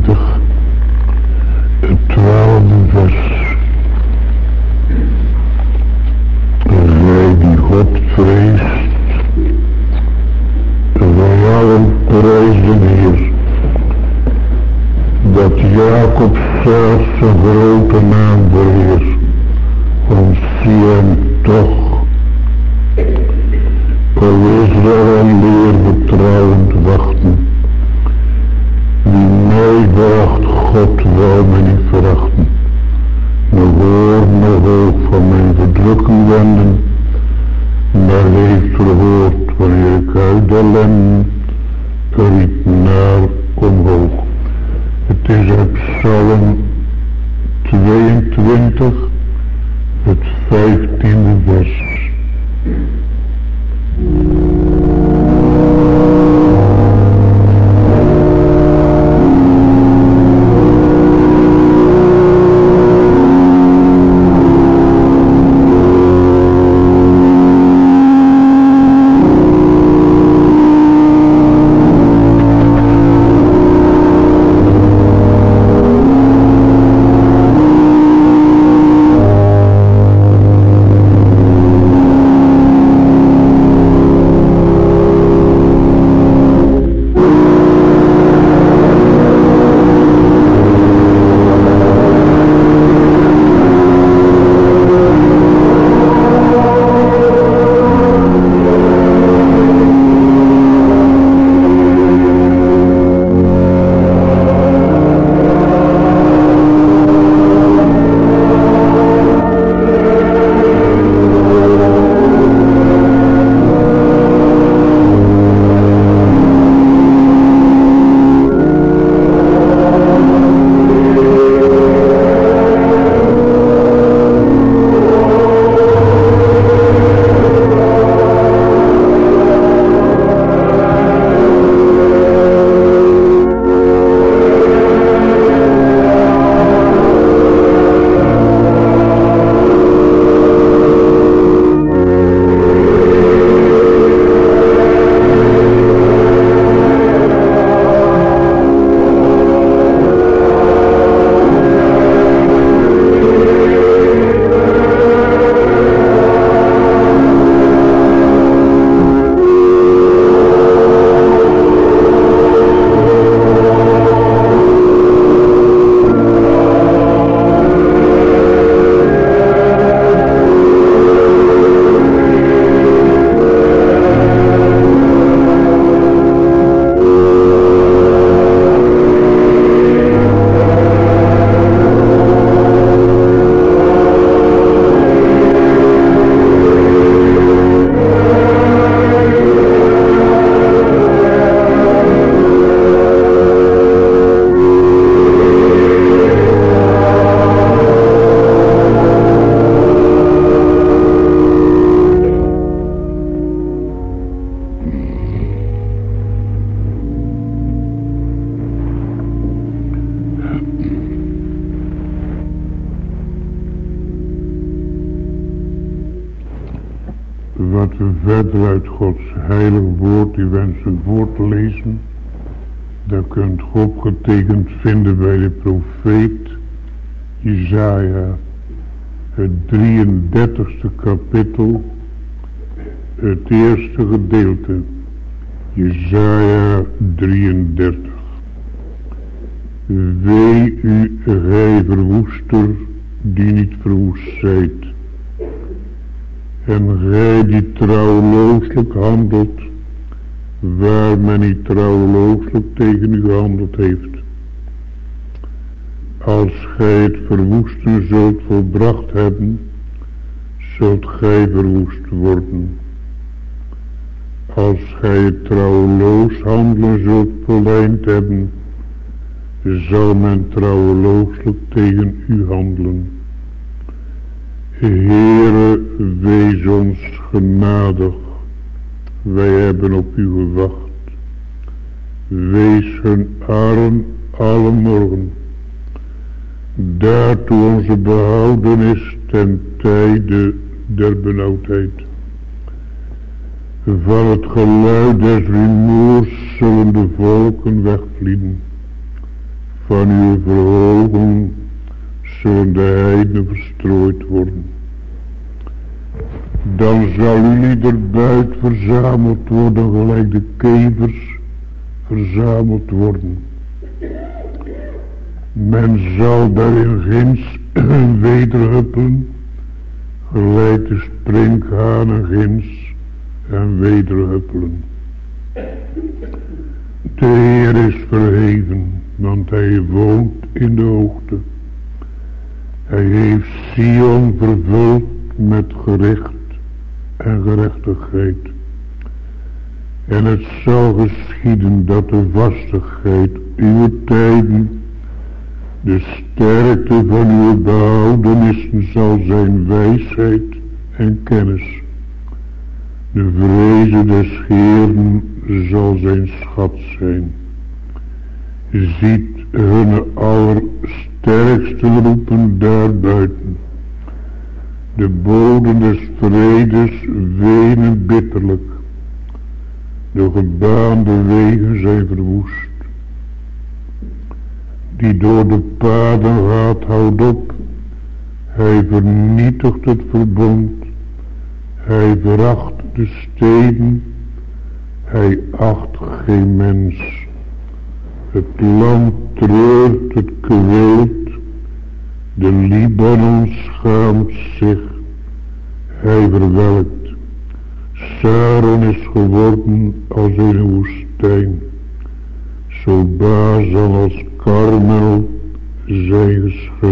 22, het 12e vers. Gij die God vreest, wij allen prijzen Heer, dat Jacob zelfs een grote naam verheer, want zie hem toch. O Israël, leer vertrouwend wachten. Wie mij veracht, God wil mij niet verachten. Nog oor, nog oog van mijn verdrukking wenden, maar heeft verhoord wanneer ik uit de ellende riep naar omhoog. Het is uit Psalm 22, het 15e vers. Wat we verder uit Gods heilig woord die wensen voor te lezen, dat kunt u opgetekend vinden bij de profeet Jesaja, het 33ste kapitel, het eerste gedeelte, Jesaja 33. Wee u, gij verwoester, die niet verwoest zijt, en gij die trouwelooslijk handelt, waar men niet trouwelooslijk tegen u gehandeld heeft. Als gij het verwoesten zult volbracht hebben, zult gij verwoest worden. Als gij het trouweloos handelen zult voleind hebben, zal men trouwelooslijk tegen u handelen. Heere, wees ons genadig, wij hebben op u gewacht. Wees hun arm alle morgen, daartoe onze behoudenis ten tijde der benauwdheid. Van het geluid des rumoers zullen de volken wegvlieden. van uw verhoging zullen de heidenen verstrooid worden. Dan zal uw liederbuit verzameld worden, gelijk de kevers verzameld worden. Men zal daarin ginds wederhuppelen, gelijk de sprinkhanen ginds en wederhuppelen. De Heer is verheven, want hij woont in de hoogte. Hij heeft Sion vervuld met gericht en gerechtigheid. En het zal geschieden dat de vastigheid uw tijden, de sterkte van uw behoudenissen zal zijn wijsheid en kennis. De vreze des Heeren zal zijn schat zijn. Ziet hun allersterksten roepen daarbuiten. De boden des vredes wenen bitterlijk. De gebaande wegen zijn verwoest. Die door de paden gaat, houdt op. Hij vernietigt het verbond. Hij veracht de steden. Hij acht geen mens. Het land treurt, het kweelt. De Libanon schaamt zich. Hij verwelkt. Saron is geworden als een woestijn. Zo Bazan als Karmel zijn geschud.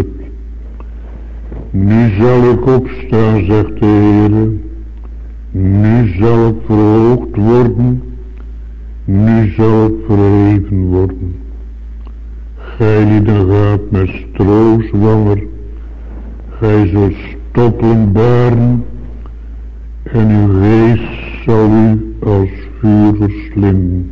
Nu zal ik opstaan, zegt de Heer. Nu zal ik verhoogd worden. Nu zal ik verheven worden. Gij lieden gaat met stro zwanger. Gij zult stoppelen baren. En uw geest zal u als vuur verslinden.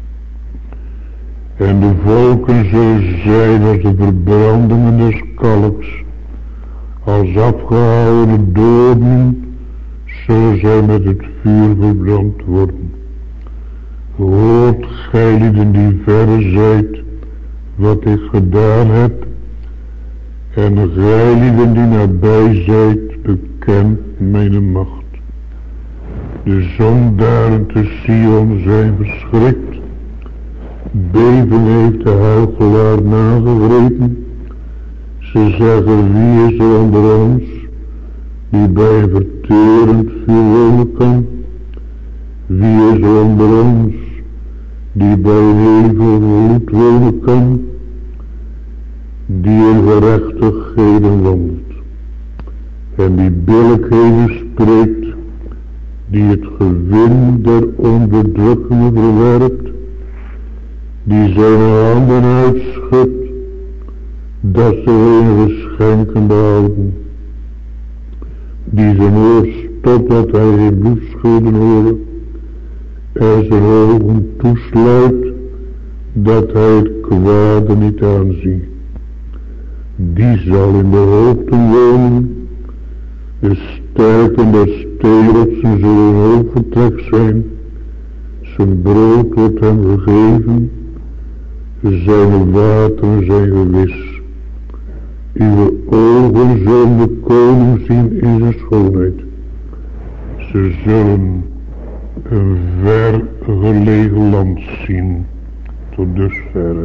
En de volken zullen zijn als de verbrandingen des kalks. Als afgehouwen doden zullen zij met het vuur verbrand worden. Hoort gij lieden die verre zijt, wat ik gedaan heb. En gij lieden die nabij zijt, bekent mijn macht. De zondaren te Sion zijn verschrikt. Beven heeft de huichelaar nagegrepen. Ze zeggen, wie is er onder ons, die bij een verterend vuur wonen kan? Wie is er onder ons, die bij een hevel bloed wonen kan? Die in gerechtigheden wandelt. En die billijkheden spreekt, die het gewin der onderdrukkingen verwerpt, die zijn handen uitschudt, dat ze enige schenken behouden, die zijn oor stopt dat hij geen bloedschulden hoort, en zijn ogen toesluit, dat hij het kwade niet aanziet. Die zal in de hoogte wonen. De sterken der steelotsen zullen een hoofdvertrek zijn. Zijn brood wordt hem gegeven. Zijn wateren zijn gewis. Uw ogen zullen de koning zien in zijn schoonheid. Ze zullen een ver gelegen land zien. Tot dusverre.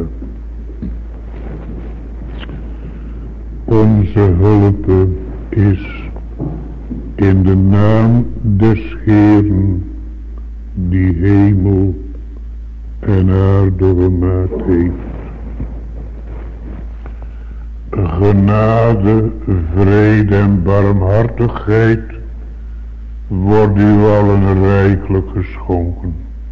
Onze hulp is in de naam des Heeren, die hemel en aarde gemaakt heeft. Genade, vrede en barmhartigheid wordt u allen rijkelijk geschonken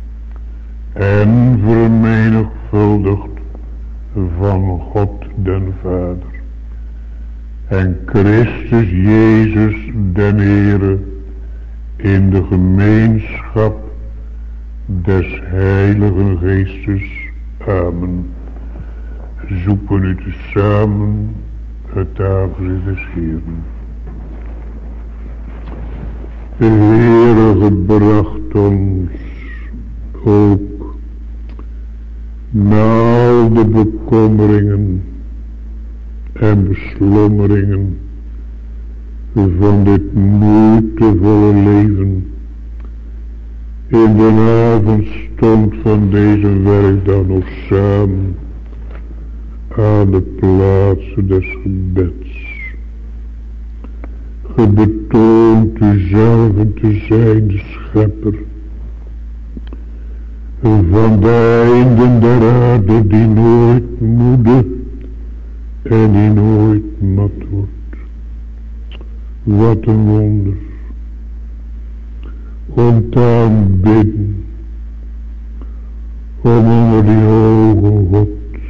en vermenigvuldigd van God den Vader en Christus Jezus den Heere in de gemeenschap des Heiligen Geestes. Amen. Zoeken u tezamen het aangezicht des Heeren. De Heere gebracht ons ook Na al de bekommeringen en beslommeringen van dit moeitevolle leven, in de avondstond van deze werkdag nog samen aan de plaatsen des gebeds. Ge betoont uzelf te zijn de schepper van de einden der aarde, die nooit moede en die nooit mat wordt. Wat een wonder om te aanbidden, om onder die hoge God,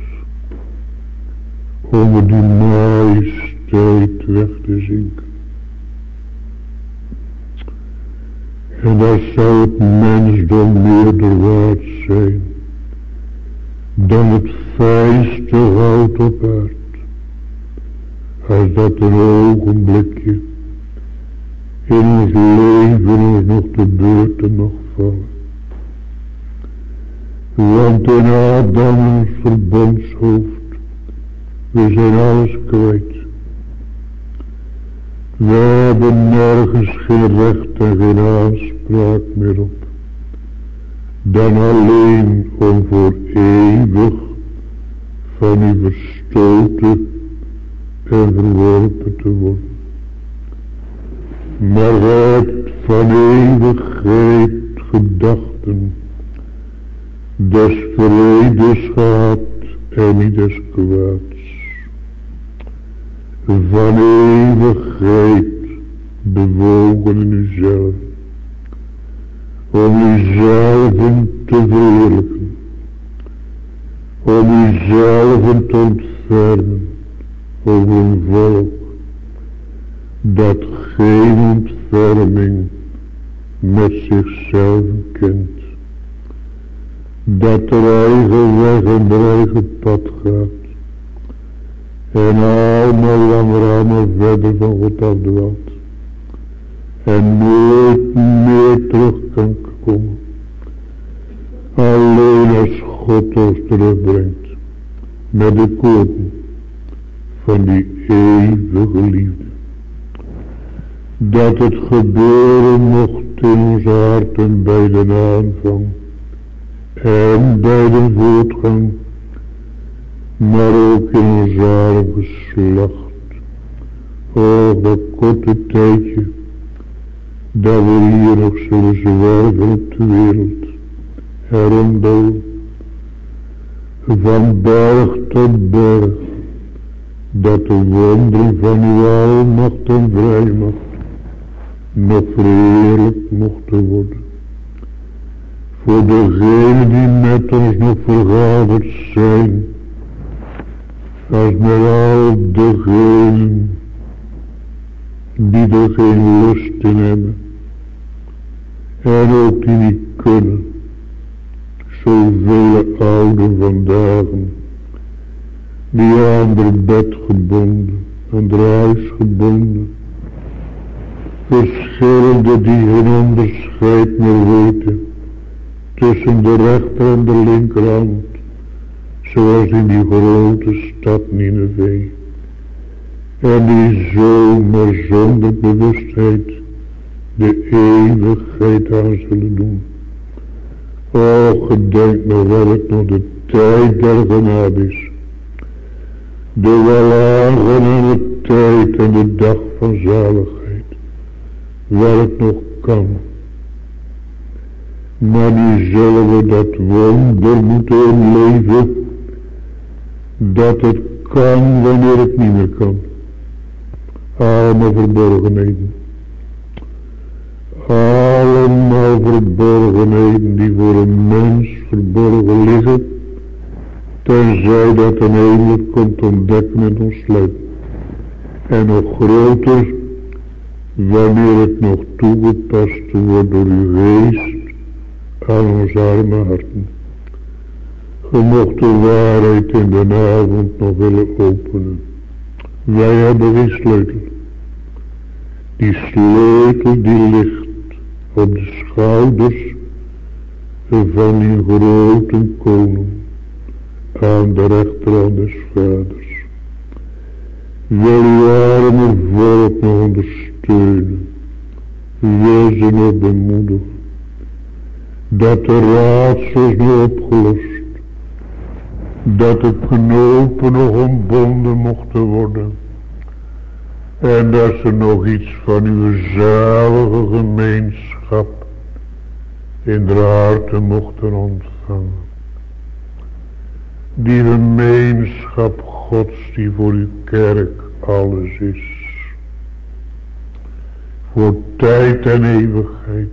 onder die majesteit weg te zinken. En dat zou het mensdom meerder waard zijn dan het fijnste goud op aard, als dat een ogenblikje in ons leven ons nog te beurten mag vallen. Want in Adam ons verbondshoofd, we zijn alles kwijt. We hebben nergens geen recht en geen aanspraak meer op, dan alleen om voor eeuwig van u verstoten en verworpen te worden. Maar gij hebt van eeuwigheid gedachten, des vredes gehad en niet des kwaads. Van eeuwigheid bewogen in uzelf, om uzelven te verheerlijken, om uzelven te ontfermen over een volk dat geen ontferming met zichzelf kent, dat er eigen weg en eigen pad gaat, en allemaal verder van God afdwaalt, en nooit meer terug kan komen, alleen als God ons terugbrengt, met de koning van die eeuwige liefde. Dat het gebeuren mocht in ons harten bij de aanvang en bij de voortgang, maar ook in ons arm geslacht. O, dat korte tijdje, dat we hier nog zullen zwerven op de wereld, heromdoen, van berg tot berg, dat de wonderen van uw almacht en vrijmacht nog verheerlijkt mochten worden. Voor degenen die met ons nog vergaderd zijn, als met al degenen die er geen lust in hebben, en ook die niet kunnen, zoveel ouden vandaag, die aan het bed gebonden, aan het huis gebonden, verschillende die geen onderscheid meer weten tussen de rechter en de linkerhand, zoals in die grote stad Nineveh, en die zomaar zonder bewustheid de eeuwigheid aan zullen doen. O, gedenk nou wel het nog de tijd der genade is, de welaangename tijd en de dag van zaligheid, waar het nog kan. Maar nu zullen we dat wonder moeten inleven, dat het kan wanneer het niet meer kan. Allemaal verborgenheden. Allemaal verborgenheden die voor een mens verborgen liggen, tenzij dat een engel komt ontdekken en ontsluiten. En nog groter, wanneer het nog toegepast wordt door uw geest aan onze arme harten. Ge mocht de waarheid in de avond nog willen openen. Wij hebben geen sleutel. Die sleutel die ligt op de schouders van die grote koning, aan de rechterhand des vaders. Wil uw arme volk nog ondersteunen. Wil ze nog bemoedigen. Dat de raadsels nog opgelost. Dat de knopen nog ontbonden mochten worden. En dat ze nog iets van uw zalige gemeenschap in de harten mochten ontvangen. Die gemeenschap Gods die voor uw kerk alles is. Voor tijd en eeuwigheid.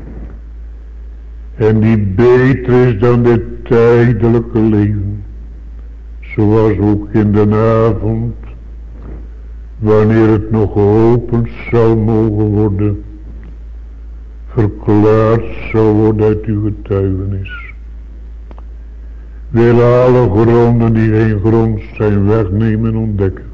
En die beter is dan dit tijdelijke leven. Zoals ook in de avond. Wanneer het nog geopend zal mogen worden. Verklaard zal worden uit uw getuigenis. Wil alle gronden die geen grond zijn wegnemen en ontdekken.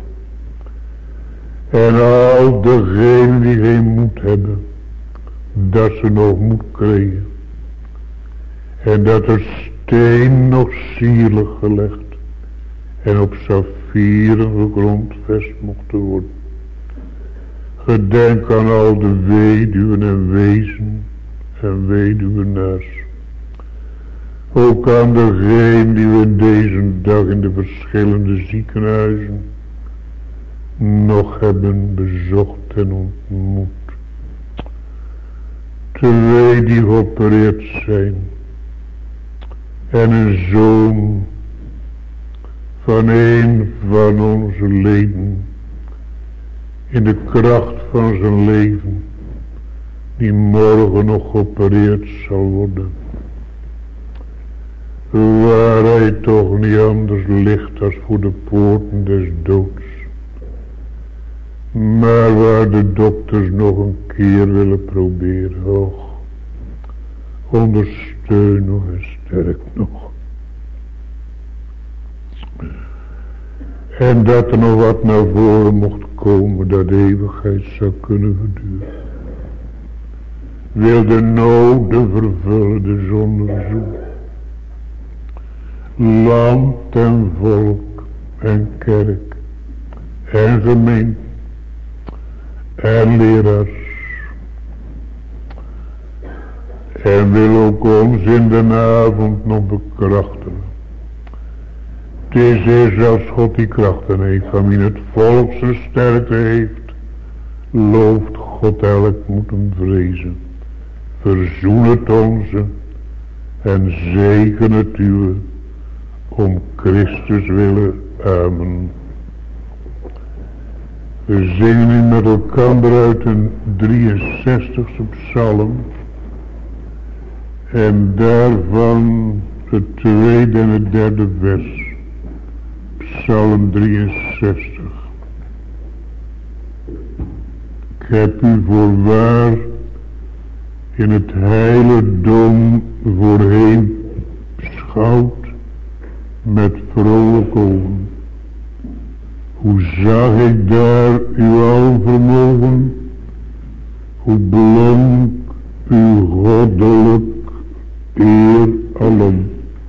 En al degenen die geen moed hebben. Dat ze nog moed krijgen. En dat er steen nog sierlijk gelegd. En op saffieren gegrondvest mochten worden. Gedenk aan al de weduwen en wezen en weduwenaars. Ook aan degenen die we in deze dag in de verschillende ziekenhuizen nog hebben bezocht en ontmoet. 2 die geopereerd zijn. En een zoon van een van onze leden. In de kracht van zijn leven. Die morgen nog geopereerd zal worden. Waar hij toch niet anders ligt als voor de poorten des doods. Maar waar de dokters nog een keer willen proberen. Och, ondersteun nog en sterk nog. En dat er nog wat naar voren mocht komen dat de eeuwigheid zou kunnen verduren. Wil de noden vervullen, de zonde verzoenen. Land en volk en kerk en gemeente en leraars. En wil ook ons in de avond nog bekrachtigen. Het is eerst als God die krachten heeft, van wie het volk zijn sterkte heeft, looft God elk moet hem vrezen. Verzoen het onze en zegen het uwe, om Christus willen. Amen. We zingen nu met elkaar uit een 63e psalm. En daarvan het 2e en het 3e vers. Psalm 63. Ik heb u voorwaar in het heiligdom voorheen beschouwd met vrolijke ogen. Hoe zag ik daar uw alvermogen, hoe blonk uw goddelijk eer alom.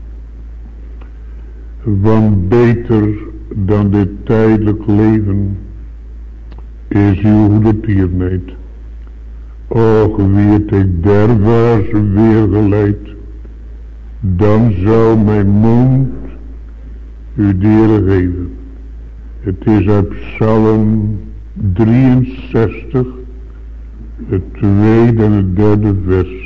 Want beter dan dit tijdelijk leven is uw goedertierenheid. Och, wie het ik derwaarts weer geleid, dan zou mijn mond u deren geven. Het is uit Psalm 63, het 2e en het 3e vers.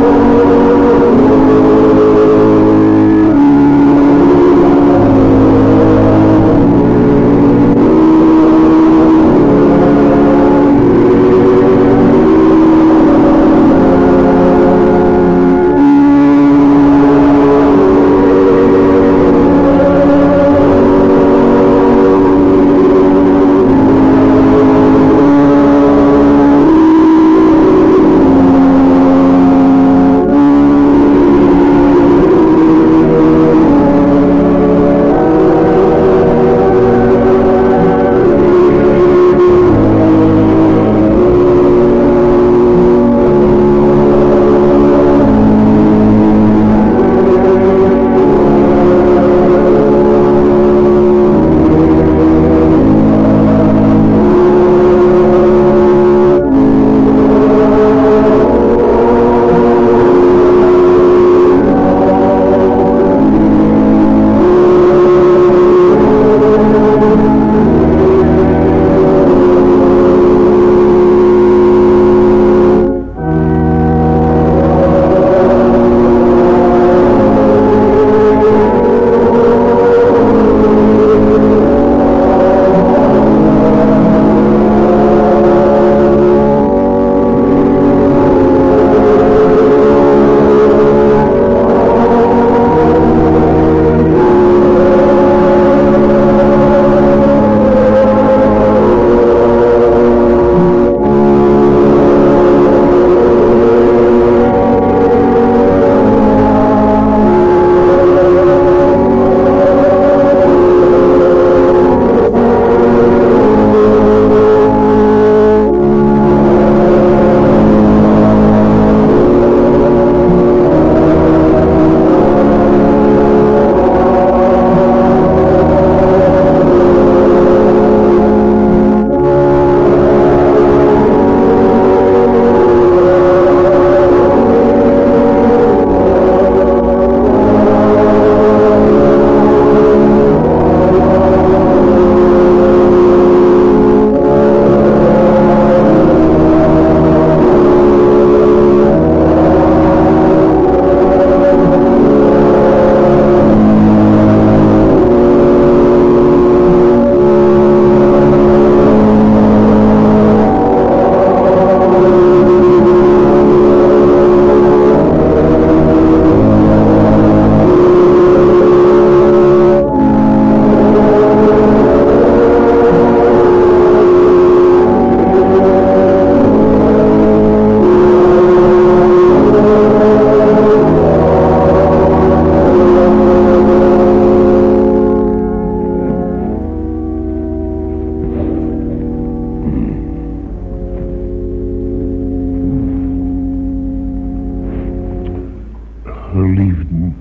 Geliefden,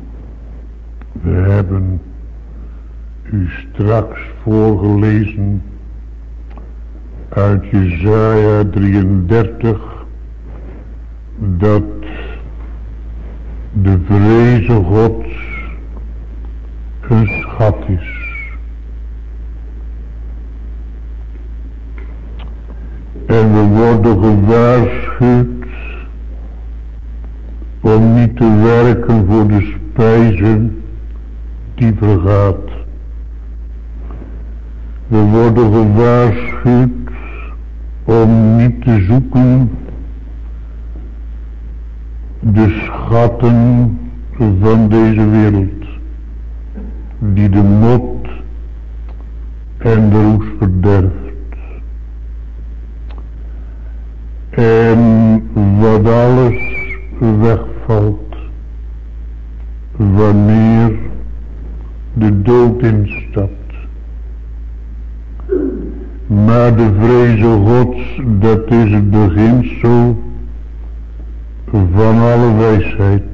we hebben u straks voorgelezen uit Jesaja 33 dat de vreze Gods een schat is. En we worden gewaarschuwd om niet te werken voor de spijzen die vergaat. We worden gewaarschuwd om niet te zoeken de schatten van deze wereld, die de mot en de roest verderft. En wat alles wegvalt wanneer de dood instapt. Maar de vreze Gods, dat is het beginsel van alle wijsheid.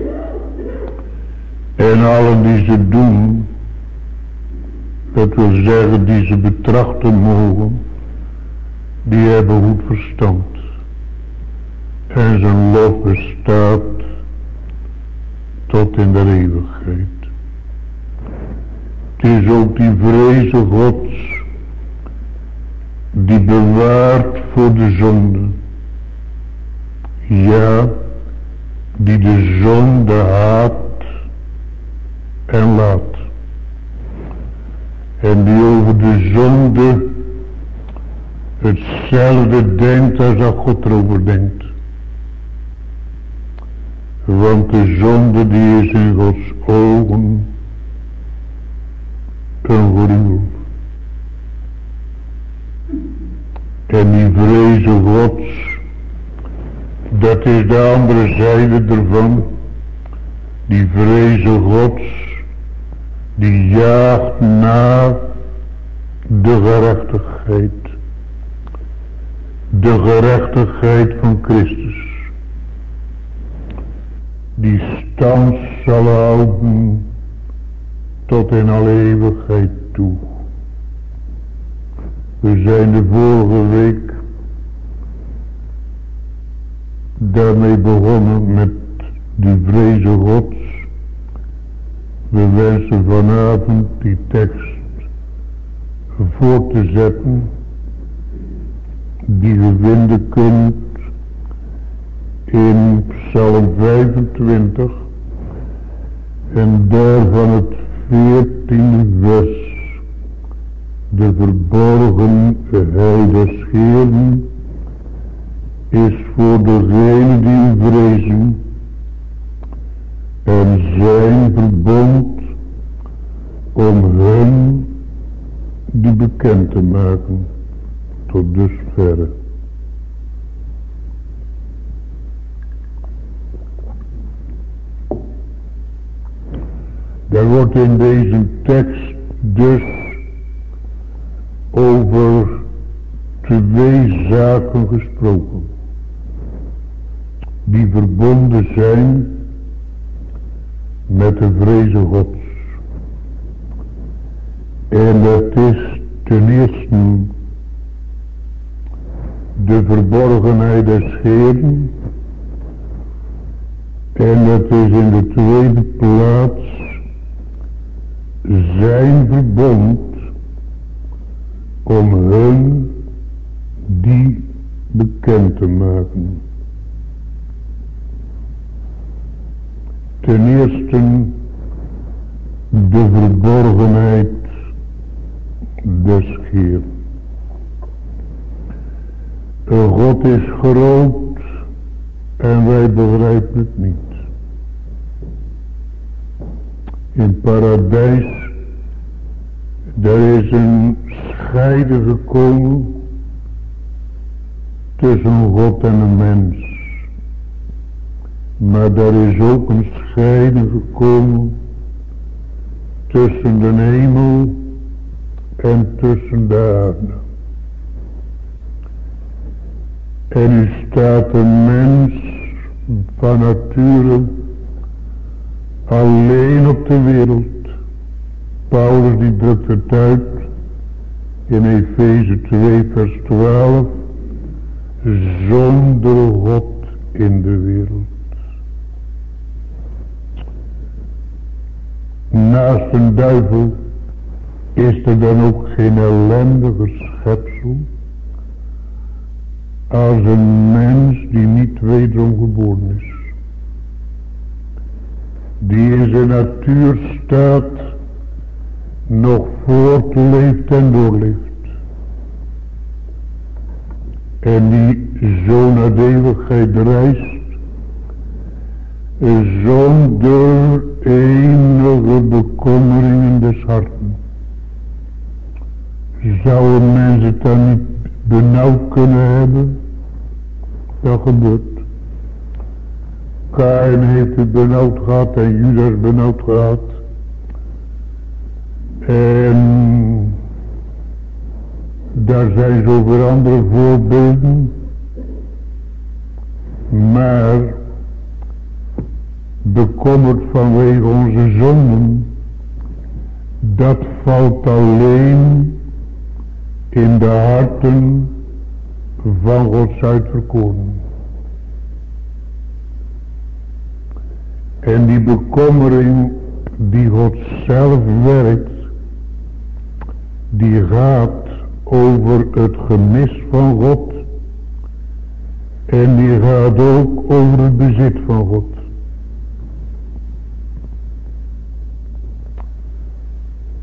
En allen die ze doen, dat wil zeggen die ze betrachten mogen, die hebben goed verstand. En zijn lof bestaat tot in de eeuwigheid. Het is ook die vreze Gods die bewaart voor de zonde. Ja, die de zonde haat en laat. En die over de zonde hetzelfde denkt als dat God erover denkt. Want de zonde die is in Gods ogen een gruwel. En die vrezen Gods, dat is de andere zijde ervan. Die vrezen Gods, die jaagt naar de gerechtigheid. De gerechtigheid van Christus. Die stand zal houden tot in alle eeuwigheid toe. We zijn de vorige week daarmee begonnen met de vrezen Gods. We wensen vanavond die tekst voor te zetten die je vinden kunt in Psalm 25 en daarvan het 14e vers. De verborgen heil des Heeren is voor degenen die vrezen en zijn verbond om hun die bekend te maken tot dusverre. Daar wordt in deze tekst dus over twee zaken gesproken die verbonden zijn met de vrezen Gods. En dat is ten eerste de verborgenheid des Heeren en dat is in de tweede plaats zijn verbond om hun die bekend te maken. Ten eerste de verborgenheid des Heeren. God is groot en wij begrijpen het niet. In paradijs, daar is een scheiden gekomen tussen God en een mens. Maar daar is ook een scheiden gekomen tussen de hemel en tussen de aarde. En nu staat een mens van nature alleen op de wereld. Paulus die drukt het uit in Efeze 2 vers 12. Zonder God in de wereld. Naast een duivel is er dan ook geen ellendiger schepsel als een mens die niet wederom geboren is. Die in zijn natuurstaat nog voortleeft en doorleeft. En die zo naar de eeuwigheid reist, zonder enige bekommeringen des harten. Zou een mens het dan niet benauwd kunnen hebben? Dat gebeurt. Kain heeft het benauwd gehad en Judas benauwd gehad. En daar zijn zoveel andere voorbeelden. Maar bekommerd vanwege onze zonden, dat valt alleen in de harten van Gods uitverkoren. En die bekommering die God zelf werkt, die gaat over het gemis van God en die gaat ook over het bezit van God.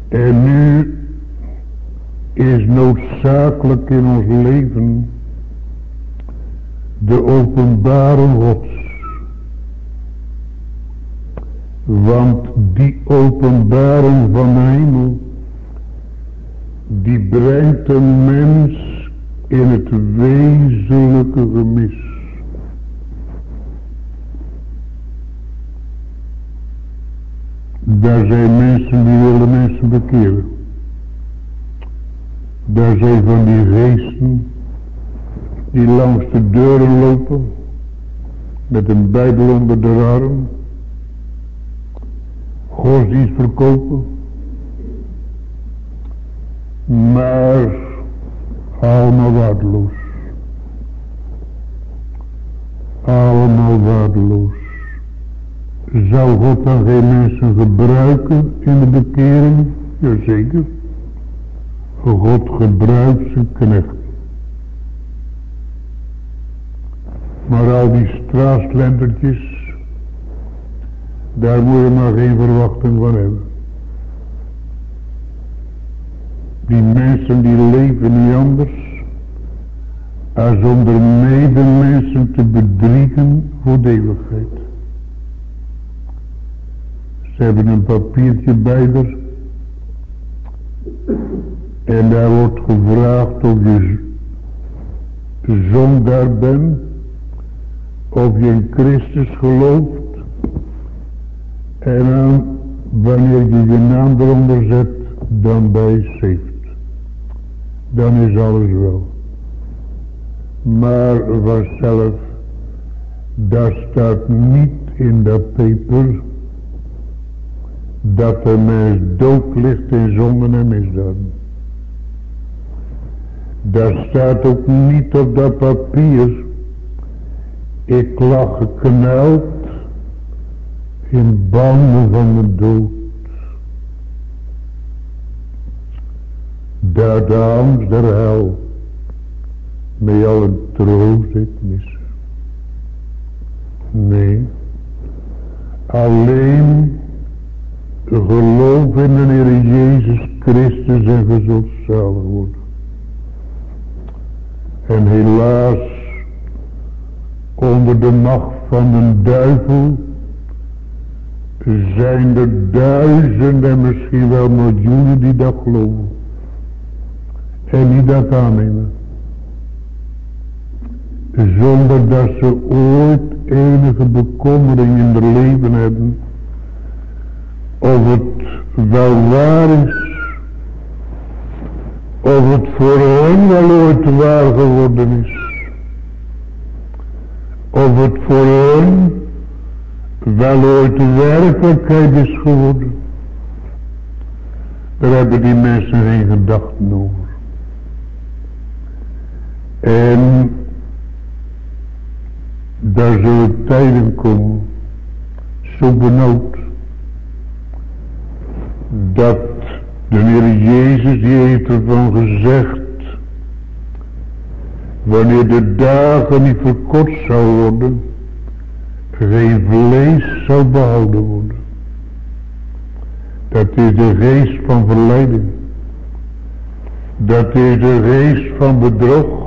En nu is noodzakelijk in ons leven de openbaring Gods. Want die openbaring van de hemel, die brengt een mens in het wezenlijke gemis. Daar zijn mensen die willen mensen bekeren. Daar zijn van die geesten die langs de deuren lopen met een Bijbel onder de arm, godsdienst verkopen, maar allemaal waardeloos. Allemaal waardeloos. Zou God dan geen mensen gebruiken in de bekering? Jazeker. God gebruikt zijn knechten. Maar al die straatslentertjes, daar moet je maar geen verwachting van hebben. Die mensen die leven niet anders als om de medemensen te bedriegen voor de eeuwigheid. Ze hebben een papiertje bij er en daar wordt gevraagd of je zondaar bent, of je in Christus gelooft, en dan wanneer je je naam eronder zet, dan ben je saved. Dan is alles wel. Maar vanzelf, daar staat niet in dat paper dat de mens dood ligt in zonden en misdaden. Daar staat ook niet op dat papier, ik lag gekneld in banden van de dood. Daar de angst der hel met alle troost ik mis. Nee, alleen geloof in de Heer Jezus Christus en ge zult zalig worden. En helaas, onder de macht van de duivel zijn er duizenden en misschien wel miljoenen die dat geloven. En die dat aannemen. Zonder dat ze ooit enige bekommering in hun leven hebben. Of het wel waar is. Of het voor hen wel ooit waar geworden is. Of het voor hen wel ooit de werkelijkheid is geworden. Daar hebben die mensen geen gedachten over. En daar zullen tijden komen, zo benauwd, dat de Heer Jezus die heeft ervan gezegd, wanneer de dagen niet verkort zou worden, geen vlees zou behouden worden. Dat is de geest van verleiding. Dat is de geest van bedrog.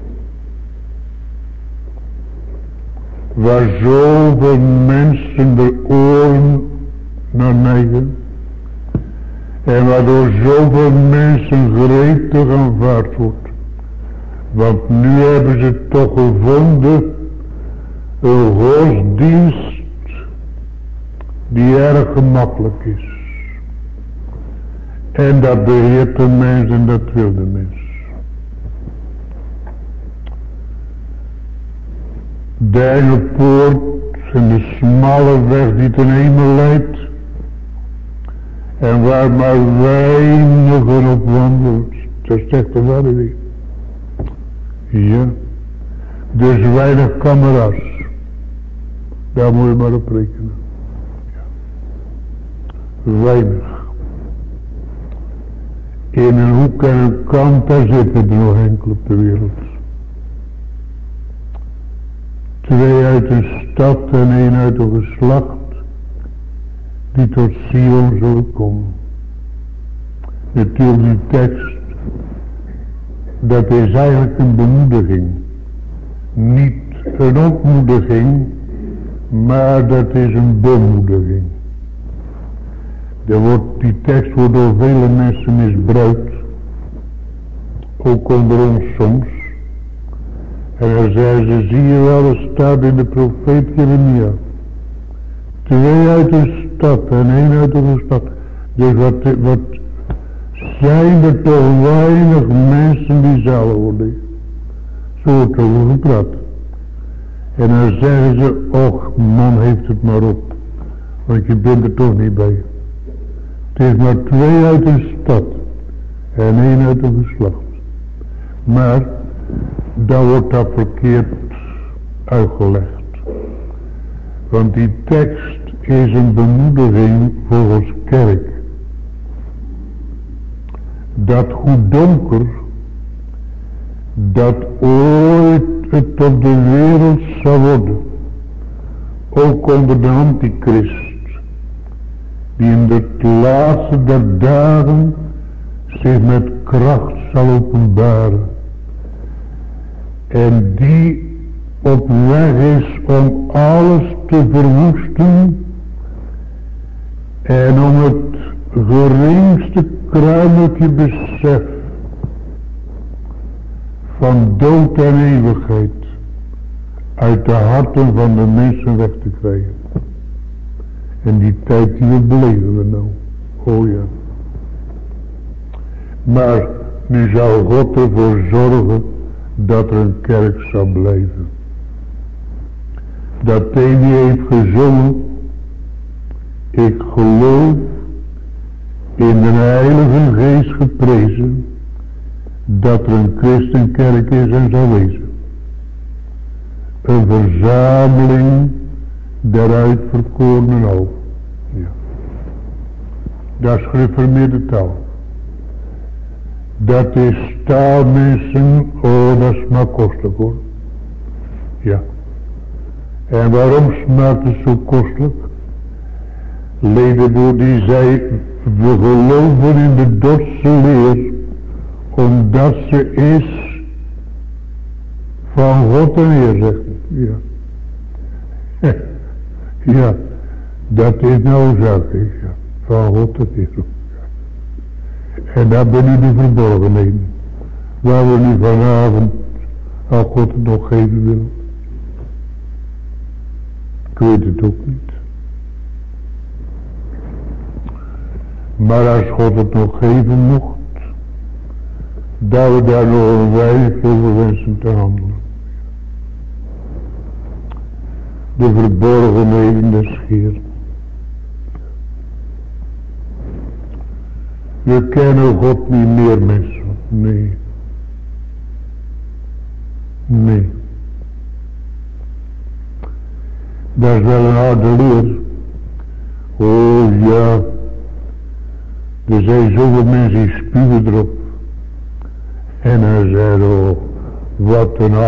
Waar zoveel mensen de oren naar neigen. En waardoor zoveel mensen gretig aanvaard wordt. Want nu hebben ze toch gevonden een godsdienst die erg gemakkelijk is. En dat beheert de mens en dat wil de mens. De enge poort en de smalle weg die ten hemel leidt. En waar maar weinigen op wandelt. Dat zegt de waarheid. Ja. Dus weinig kamerads. Daar moet je maar op rekenen. Ja. Weinig. In een hoek en een kant, daar zitten er nog enkel op de wereld. 2 uit een stad en 1 uit een geslacht, die tot Sion zullen komen. Natuurlijk die tekst, dat is eigenlijk een bemoediging. Niet een ontmoediging, maar dat is een bemoediging. Die tekst wordt door vele mensen misbruikt. Ook onder ons soms. En dan zeggen ze, zie je wel, het staat in de profeet Jeremia. 2 uit een stad en 1 uit een stad. Dus wat zijn er toch weinig mensen die zalig worden. Zo wordt er over gepraat. En dan zeggen ze, och man, heeft het maar op. Want je bent er toch niet bij. Het is maar 2 uit een stad en 1 uit een geslacht. Maar dan wordt dat verkeerd uitgelegd. Want die tekst is een bemoediging voor ons kerk. Dat hoe donker dat ooit het op de wereld zal worden. Ook onder de antichrist. Die in de laatste der dagen zich met kracht zal openbaren. En die op weg is om alles te verwoesten. En om het geringste kruimeltje besef van dood en eeuwigheid uit de harten van de mensen weg te krijgen. En die tijd die beleven we nou. Oh ja. Maar nu zou God ervoor zorgen dat er een kerk zal blijven. Dat hij die heeft gezongen. Ik geloof in de Heilige Geest geprezen. Dat er een christenkerk is en zal wezen. Een verzameling der uitverkorenen al. Ja. Dat is gereformeerde taal. Dat is taal mensen, oh dat is maar kostelijk hoor. Ja. En waarom smaakt het zo kostelijk? Ledenboer die zei, we geloven in de dotse leer, omdat ze is van God en Heer, zegt hij. Ja. Ja, dat is nou zaken, ja. Van God en Heer. En daar ben u de verborgenheden. Waar we nu vanavond, als God het nog geven wil. Ik weet het ook niet. Maar als God het nog geven mocht, dat we daar nog een weinig over wensen te handelen. De verborgenheden des Heeren. We kennen God niet meer, mensen. Nee. Nee. Dat is wel een harde leer. Oh ja. Er zijn zoveel mensen die spuwen erop. En hij zei, oh, wat een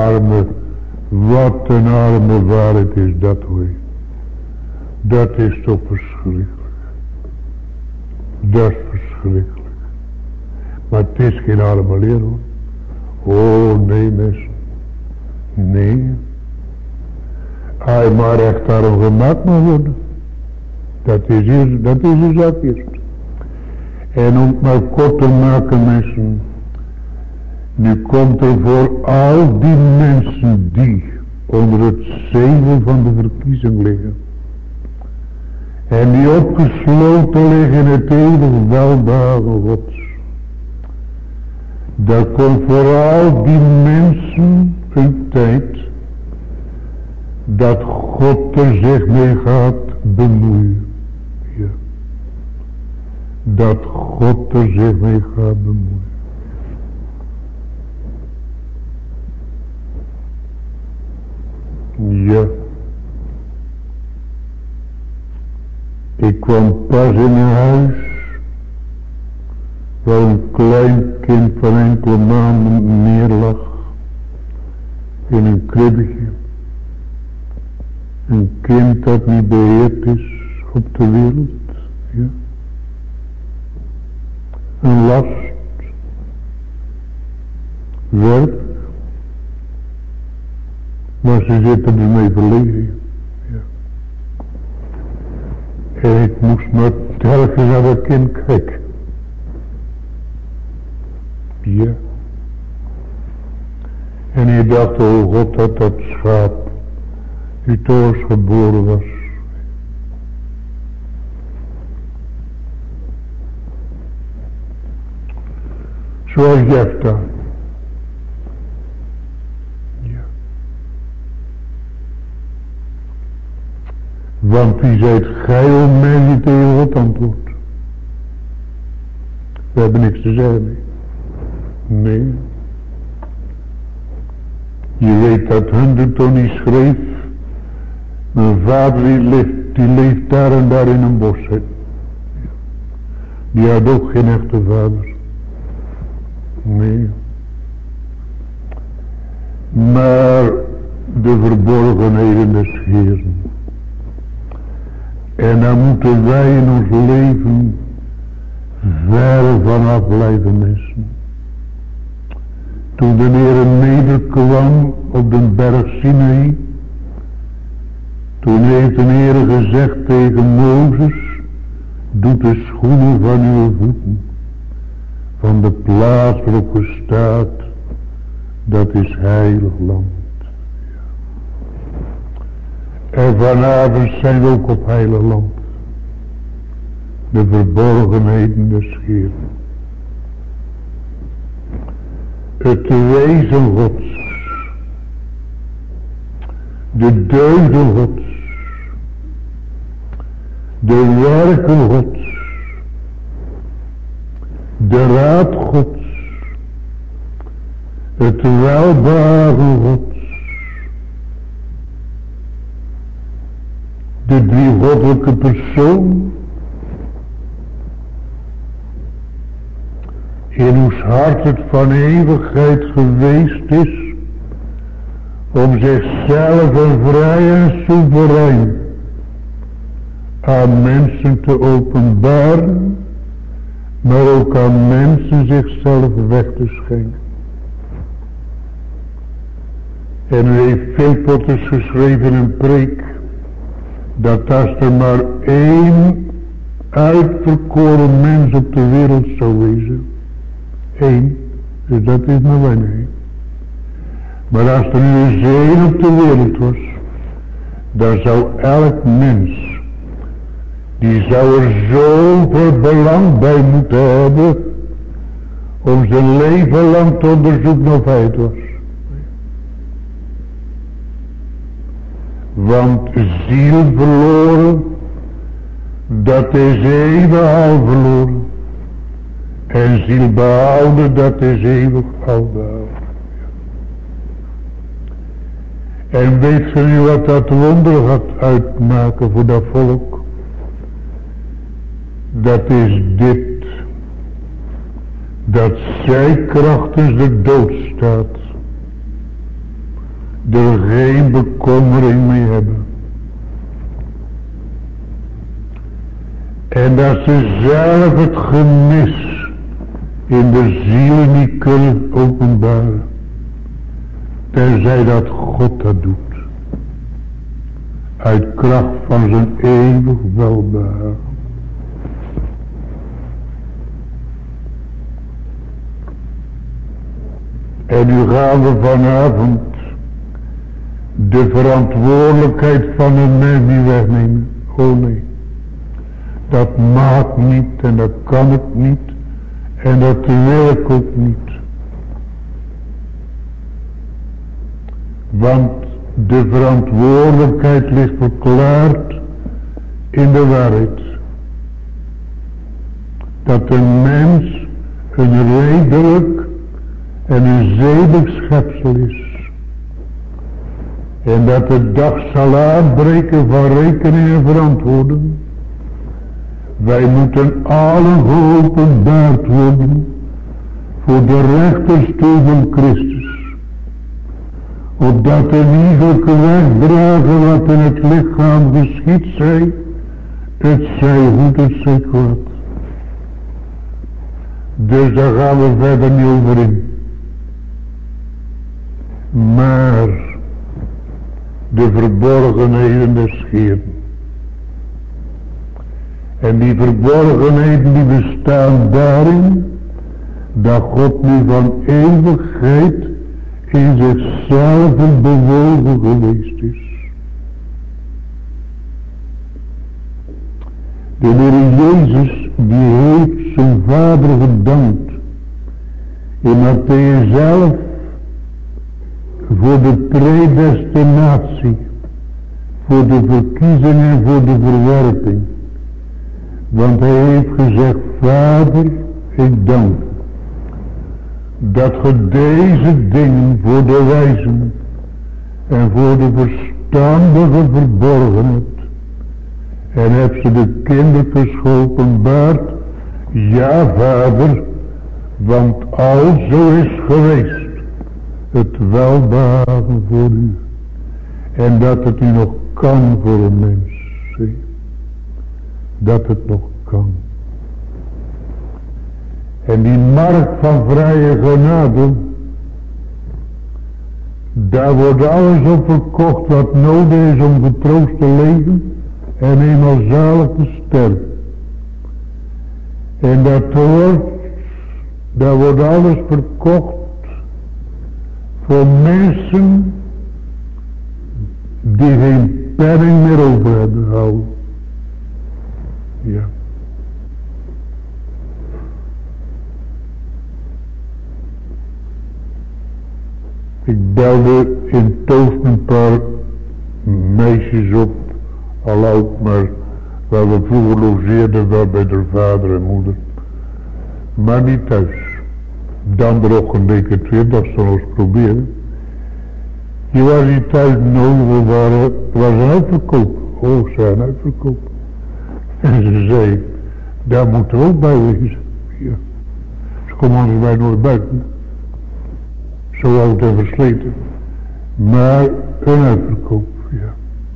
arme waarheid is dat hoor. Dat is toch verschrikkelijk. Dat is verschrikkelijk. Maar het is geen arme leer hoor. Oh nee mensen. Nee. Hij maar echt arm gemaakt mag worden. Dat is de zaak eerst. En om het maar kort te maken mensen. Nu komt er voor al die mensen die onder het zegel van de verkiezing liggen. En die opgesloten liggen in het eeuwig welbehagen Gods. Daar komt voor al die mensen een tijd dat God er zich mee gaat bemoeien. Ja. Dat God er zich mee gaat bemoeien. Ja. Ik kwam pas in een huis waar een klein kind van enkele maanden neerlag in een kribbetje. Een kind dat niet beheerd is op de wereld. Ja. een last, werk, maar ze zitten ermee verlegen. Ja. En ik moest maar telkens naar dat kind kijken. Ja. En hij dacht, oh God, dat dat schaap die thuis geboren was. Zoals Jefta. Ja. Want wie zijt gij om mij die tegen God antwoordt? We hebben niks te zeggen. Nee. Je weet dat Hunter Tony schreef. Mijn vader die leeft daar en daar in een bos. Die had ook geen echte vader. Nee. Maar de verborgenheden des Heeren. En daar moeten wij in ons leven ver vanaf blijven missen. Toen de Heer nederkwam op de berg Sinai, toen heeft de Heer gezegd tegen Mozes, doe de schoenen van uw voeten, van de plaats waarop je staat, dat is heilig land. En vanavond zijn we ook op heilig land. De verborgenheden des Heeren. Het wezen Gods. De deugden Gods. De werken Gods. De raad Gods. Het welbehagen Gods. De drie goddelijke persoon. In ons hart het van eeuwigheid geweest is, om zichzelf en vrij en soeverein aan mensen te openbaren, maar ook aan mensen zichzelf weg te schenken. En u heeft Philpottus geschreven in een preek, dat als er maar één uitverkoren mens op de wereld zou wezen, één, dus dat is maar weinig. Maar als er nu eens één op de wereld was, dan zou elk mens, die zou er zoveel belang bij moeten hebben, om zijn leven lang te onderzoeken of hij het was. Want ziel verloren, dat is eeuwig al verloren. En ziel behouden, dat is eeuwig al behouden. En weet je nu wat dat wonder gaat uitmaken voor dat volk? Dat is dit. Dat zij krachtens de doodstaat er geen bekommering mee hebben. En dat ze zelf het gemis in de ziel niet kunnen openbaren. Tenzij dat God dat doet. Uit kracht van zijn eeuwig welbehagen. En nu gaan we vanavond de verantwoordelijkheid van een mens niet wegnemen. Oh nee. Dat mag niet en dat kan ik niet. En dat wil ik ook niet. Want de verantwoordelijkheid ligt verklaard in de waarheid. Dat een mens een redelijk en een zedelijk schepsel is. En dat de dag zal aanbreken van rekening en verantwoording. Wij moeten allen geopenbaard worden voor de rechterstoel van Christus. Opdat de iegelijke wegdragen wat in het lichaam geschiet zij, het zij goed, het zij kwaad. Dus daar gaan we verder niet over in. Maar de verborgenheden des Heeren. En die verborgenheden die bestaan daarin, dat God nu van eeuwigheid in zichzelf bewogen geweest is. De Heer Jezus die heeft zijn Vader gedankt in Mattheüs zelf voor de predestinatie, voor de verkiezing en voor de verwerping. Want hij heeft gezegd, Vader, ik dank dat ge deze dingen voor de wijzen en voor de verstandigen verborgen hebt. En heb ze de kindertjes geopenbaard. Ja, Vader, want al zo is geweest het welbehagen voor u. En dat het u nog kan voor een mens. Dat het nog kan. En die markt van vrije genade, daar wordt alles op verkocht wat nodig is om getroost te leven en eenmaal zalig te sterven. En daar wordt alles verkocht voor mensen die geen penning meer over hebben gehouden. Ja. Ik belde in Toast een paar meisjes op, al oud, maar waar we vroeger logeerden, wel bij haar vader en moeder. Maar niet thuis. Dan er ook een week het weer, dat ze nog eens proberen. Je was niet thuis nodig, was een uitverkoop. Oh, zei een uitverkoop. En ze zei, daar moet er ook bij wezen. Ja. Ze komen anders bij nooit buiten. Zo oud en versleten. Maar een uitverkoop, ja.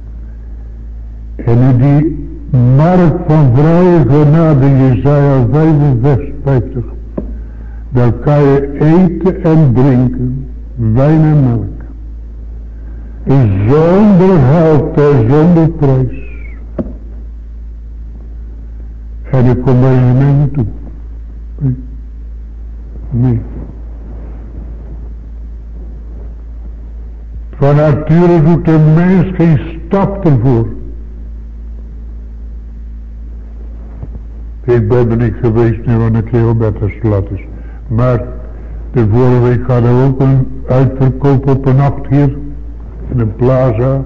En in die markt van vrije genade, Jesaja 55, daar kan je eten en drinken, wijn en melk. Zonder geld en zonder prijs. En ik kom bij je mee naartoe. Nee. Van nature doet de mens geen stap ervoor. Ik ben er niet geweest nu aan een keer met de slat is. Maar de vorige week hadden we ook een uitverkoop op een nacht hier. In een plaza.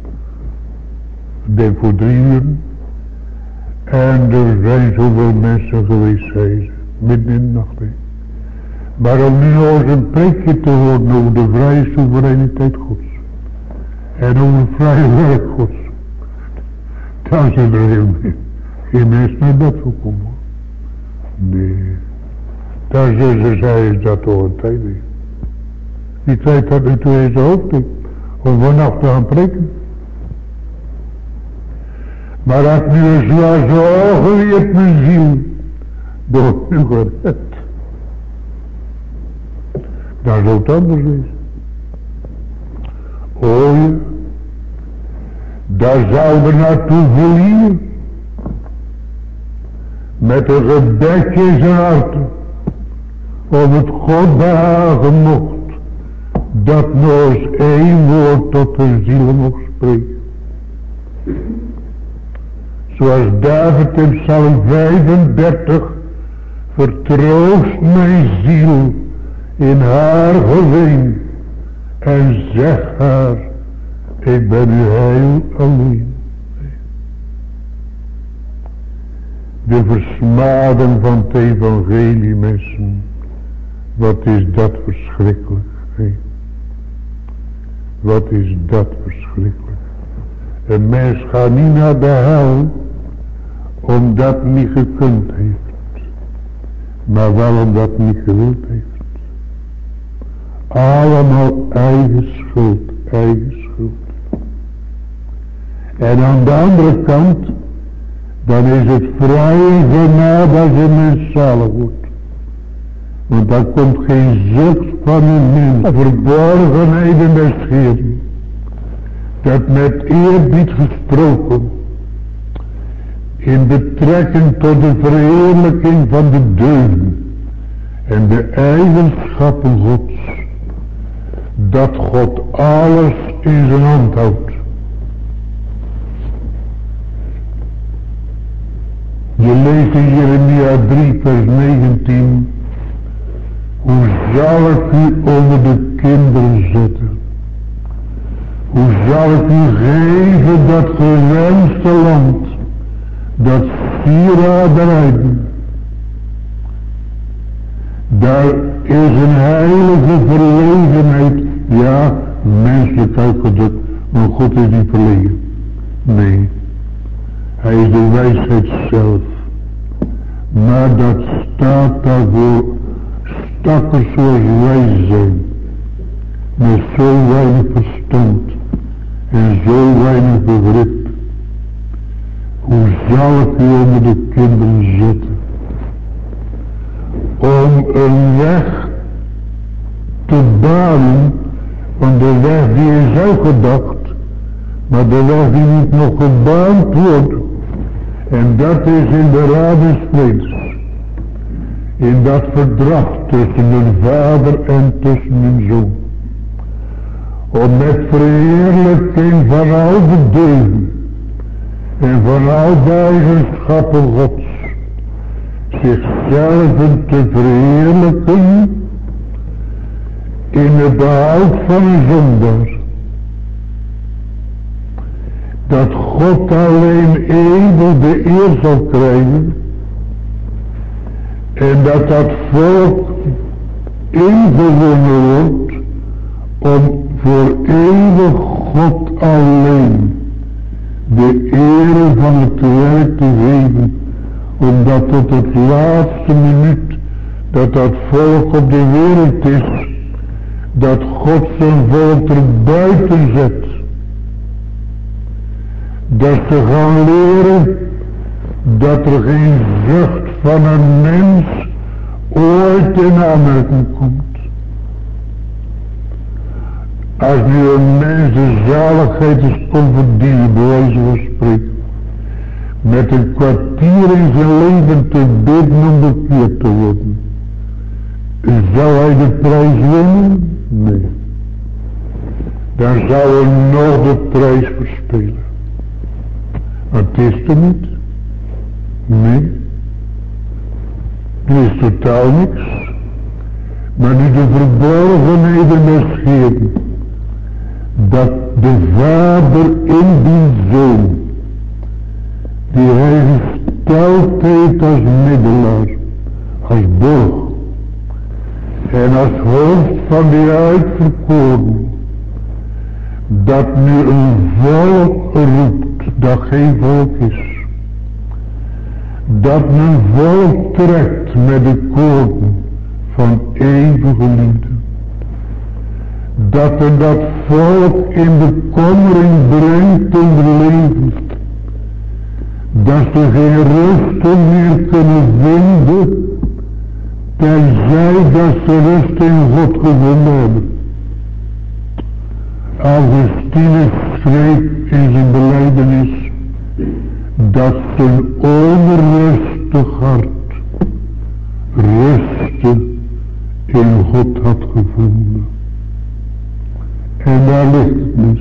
Ik denk voor 3 uur. En er zijn zoveel mensen geweest, zei ze. Midden in de nacht. He. Maar om nu nog eens een preekje te horen over de vrije soevereiniteit Gods. En over het vrije werk Gods. Dan zijn er geen mensen naar bed gekomen. Nee. Daar zei dat toch een tijd niet. Die tijd had ik toen in zijn hoofd om vannacht te gaan preken. Maar als nu een zwaar zorgen heeft mijn ziel door u gered. Dan zou het anders wezen. O ja, daar zouden naartoe vliegen. Met een gebedje in zijn hart. Of het God behagen mocht. Dat nog eens 1 woord tot de ziel mocht spreken. Zoals David in Psalm 35. Vertroost mijn ziel in haar geween. En zeg haar, ik ben uw heil alleen. De versmading van het evangelie, mensen. Wat is dat verschrikkelijk. Hey. Wat is dat verschrikkelijk. Een mens gaat niet naar de hel, omdat het niet gekund heeft. Maar wel omdat het niet gewild heeft. Allemaal eigen schuld, eigen schuld. En aan de andere kant, dan is het vrije genade als een mens zalig wordt. Want daar komt geen zucht van een mens. Verborgenheden des Heeren. Dat met eerbied gesproken. In betrekking tot de verheerlijking van de deugden. En de eigenschappen Gods. Dat God alles in zijn hand houdt. Je leest in Jeremia 3 vers 19. Hoe zal ik u onder de kinderen zetten? Hoe zal ik u geven dat gewenste land? Dat sieradenrijden. Daar is een heilige verlegenheid. Ja, menselijk uitgedrukt. Maar God is niet verlegen. Nee. Hij is de wijsheid zelf. Maar dat staat daarvoor stakkers zoals wij zijn. Met zo weinig verstand. En zo weinig begrip. Hoe zal ik u onder de kinderen zetten? Om een weg te banen. Want de weg die is uitgedacht. Maar de weg die moet nog gebaand worden. En dat is in de raad des vredes. In dat verdrag tussen een vader en tussen een zoon. Om met verheerlijking van al de deugden. En van al de eigenschappen Gods. Zichzelf te verheerlijken. In het behoud van een zondaar. Dat God alleen eeuwig de eer zal krijgen. En dat dat volk ingewonnen wordt. Om voor eeuwig God alleen de eer van het werk te geven. Omdat tot het laatste minuut dat dat volk op de wereld is. Dat God zijn volk er buiten zet. Dat ze gaan leren dat er geen zucht van een mens ooit in aanmerking komt. Als nu een mens de zaligheid is kon verdienen, bij wijze van spreken, met een kwartier in zijn leven te bidden om bekeerd te worden, zou hij de prijs winnen? Nee. Dan zou hij nog de prijs verspelen. Het is er niet. Nee. Er is totaal niks. Maar nu de verborgenheden des Heeren. Dat de Vader in die Zoon. Die hij gesteld heeft als middelaar. Als borg. En als hoofd van die uitverkoren. Dat nu een volk roept. Dat geen volk is. Dat men volk trekt met de koorden van eeuwige liefde. Dat er dat volk in bekommering brengt in de leven. Dat ze geen rust meer kunnen vinden. Tenzij dat ze rust in God gevonden hebben. Augustinus schreef in zijn belijdenis dat zijn onrustig hart rusten in God had gevonden. En daar ligt het dus.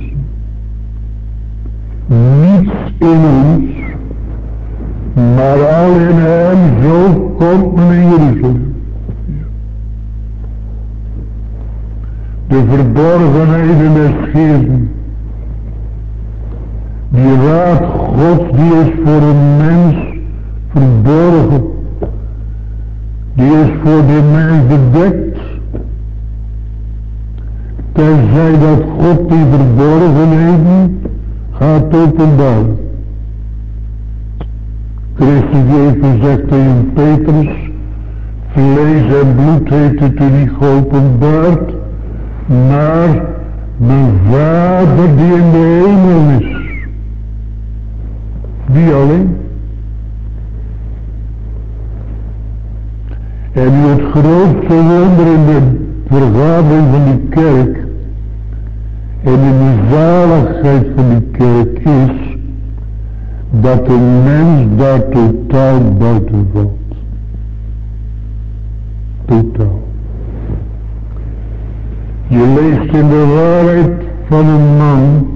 Niets in ons, maar al in hem, zo komt men in Jeruzalem. De verborgenheden des Heeren. Die raad God die is voor een mens verborgen. Die is voor de mens bedekt. Tenzij dat God die verborgenheden gaat openbaren. Christus heeft gezegd tegen Petrus. Vlees en bloed heeft het u niet geopenbaard. Maar mijn Vader die in de hemel is. Die alleen. En nu het grootste wonder in de vergadering van die kerk en in de zaligheid van die kerk is dat de mens daar totaal buiten valt. Totaal. Je leest in de waarheid van een man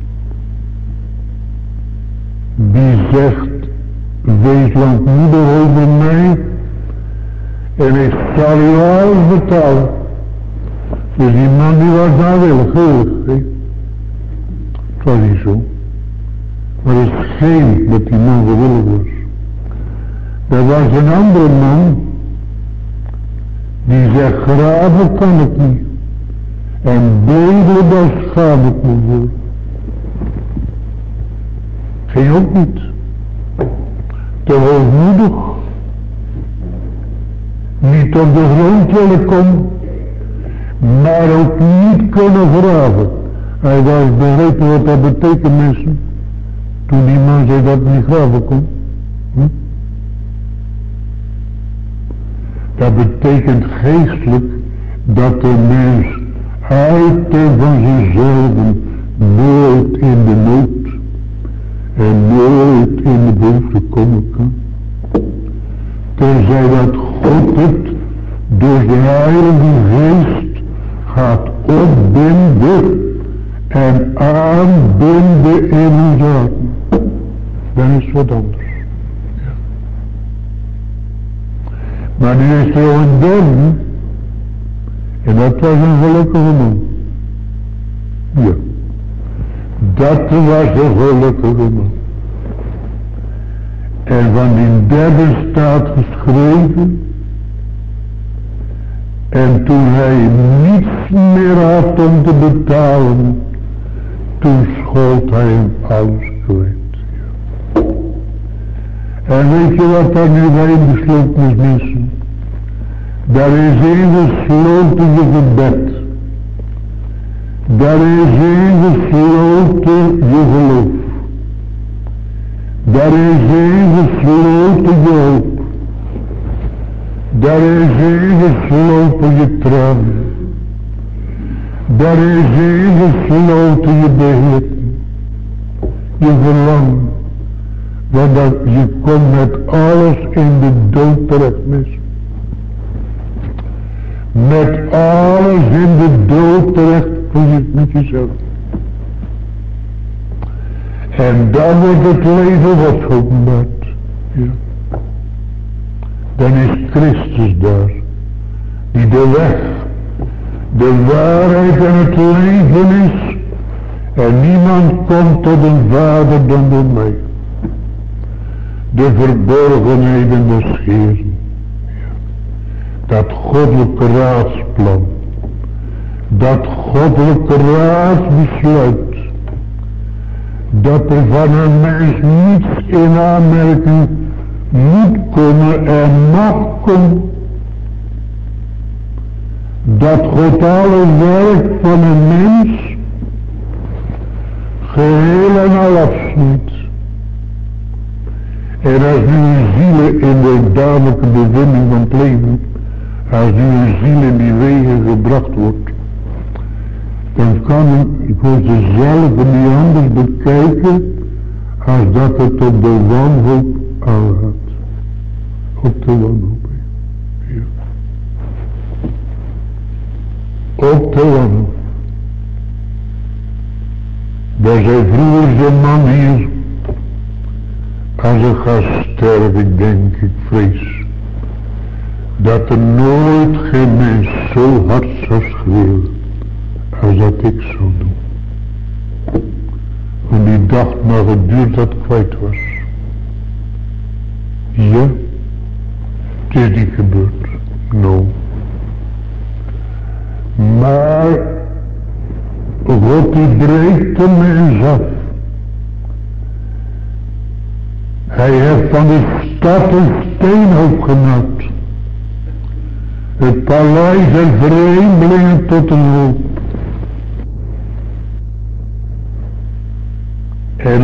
die zegt, wees langmoedig over mij en ik zal u alles betalen. Dus die man die was daar willekeurig. Het was niet zo. Maar het is geen dat die man gewillig was. Er was een andere man die zegt, graven kan ik niet. En bedelen, daar schaam ik me voor. Ging ook niet. Te hoogmoedig. Niet op de grond willen komen. Maar ook niet kunnen graven. Hij was begrepen wat dat betekent, mensen. Toen die man zei dat hij niet graven kon. Dat betekent geestelijk dat de mens uit van zichzelf nooit in de nood en nooit in de behoefte komen kan. Tenzij dat God het door de Heilige Geest gaat opbinden en aanbinden in ons harten. Dan is het wat anders. Ja. Maar nu is er een derde. En dat was een gelukkige man. Ja. Dat was een gelukkige man. En van die derde staat geschreven. En toen hij niets meer had om te betalen, toen schold hij hem alles kwijt. Ja. En weet je wat daar nu bij besloten is, mensen? Daar is ingesloten je gebed. Daar is ingesloten je geloof. Daar is ingesloten je hoop. Daar is ingesloten je tranen. Daar is ingesloten je beheerting. Je verlangen. Want dat je komt met alles in de dood terecht, mis. Met alles in de dood terecht met jezelf. En dan wordt het leven wat geopenbaard. Ja. Dan is Christus daar. Die de weg, de waarheid en het leven is. En niemand komt tot een vader dan door mij. De verborgenheden des Heeren. Dat goddelijke raadsplan. Dat goddelijke raadsbesluit. Dat er van een mens niets in aanmerking moet komen en mag komen. Dat God alle werk van een mens geheel en al afsniet. En als nu een ziel in de dadelijke bevinding van het leven, als nu een ziel in die wegen gebracht wordt, dan kan ik voor zichzelf niet anders bekijken als dat het op de wanhoop aangaat. Op de wanhoop. Ja. Op de wanhoop. Daar zei vroeger zo'n man hier, als ik ga sterven, denk ik, vrees, dat er nooit geen mens zo hard zou schreeuwen als dat ik zou doen. Want die dacht maar geduurd dat ik kwijt was. Ja, het is niet gebeurd. No. Maar God die breekt de mens af. Hij heeft van de stad een steenhoop gemaakt. Het paleis en vreemdelingen tot een hoop. En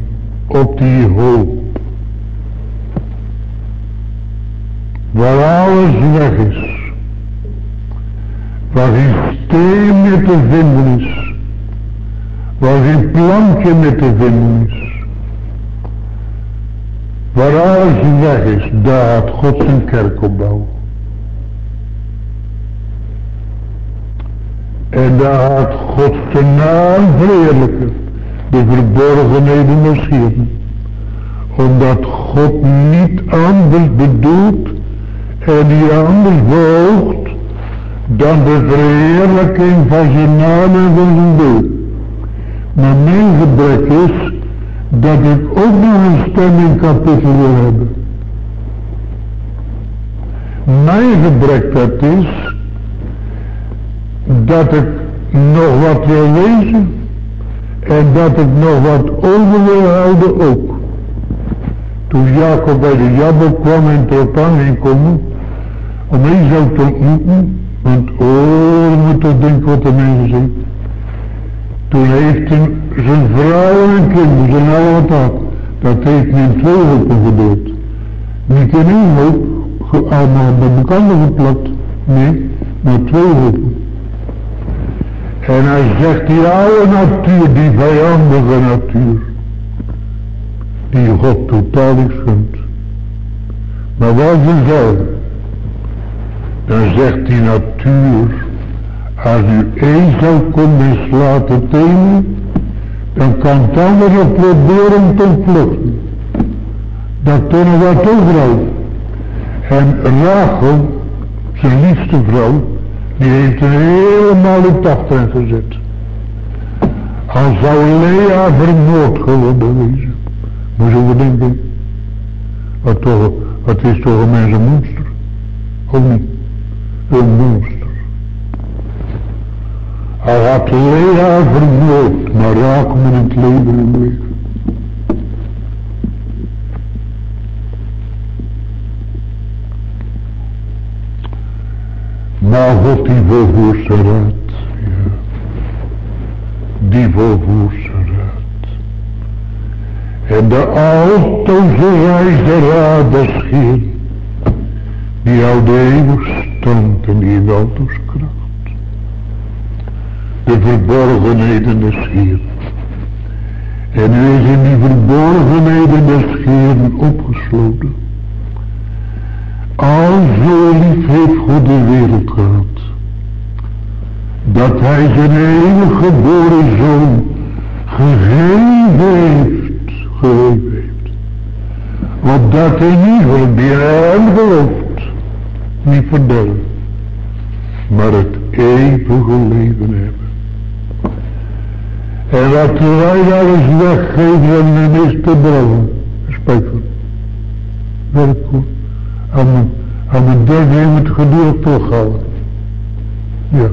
op die hoop, waar alles weg is, waar geen steen meer te vinden is, waar geen plankje meer te vinden is, waar alles weg is, daar gaat God zijn kerk opbouwen. En daar gaat God zijn naam verheerlijken, de verborgenheden des Heeren. Omdat God niet anders bedoelt en niet anders verhoogt dan de verheerlijking van zijn naam en van zijn wil. Maar mijn gebrek is dat ik ook nog een stem in kapitel wil hebben. Mijn gebrek dat is dat ik nog wat wil lezen en dat ik nog wat over wil houden ook. Toen Jacob bij de Jabok kwam en erop aan ging komen om Esau te ontmoeten, want je moet toch denken wat de mensen zeggen. Toen heeft hij zijn vrouw en kinderen, zijn alle wat had, dat heeft hij in 2 hopen gedeeld. Niet in 1 hoop, allemaal bij elkaar geplakt, nee, maar 2 hopen. En hij zegt die oude natuur, die vijandige natuur, die God totaal niet gunt. Maar wat ze zeggen, dan zegt die natuur, als u Esau komt en slaat het ene, dan kan het andere proberen te ontvluchten. Dat kunnen we wat overal. En Rachel, zijn liefste vrouw, die heeft hem helemaal op het achterin gezet. Al zou Lea vermoord geworden wezen. Moet je overdenken. Het is toch een mens een monster? Of niet? Een monster. Hij had Lea vermoord, maar Rachel met het leven in leven. Maar God die volvoert zijn raad. Ja. Die volvoert zijn raad. En de altoze wijze raad des Heeren, die houdt eeuwig stand en die heeft altoos kracht. De verborgenheden des Heeren. En u is in die verborgenheden des Heeren opgesloten. Al zo lief heeft God de wereld gehad, dat hij zijn enige geboren zoon gegeven heeft, opdat hij niet wordt die hem gelooft, niet verderven, maar het eeuwige leven hebben. En wat wij alles weggeven en is te brengen, spijt van, werk goed. Aan mijn derde moet gedurig terughouden. Ja.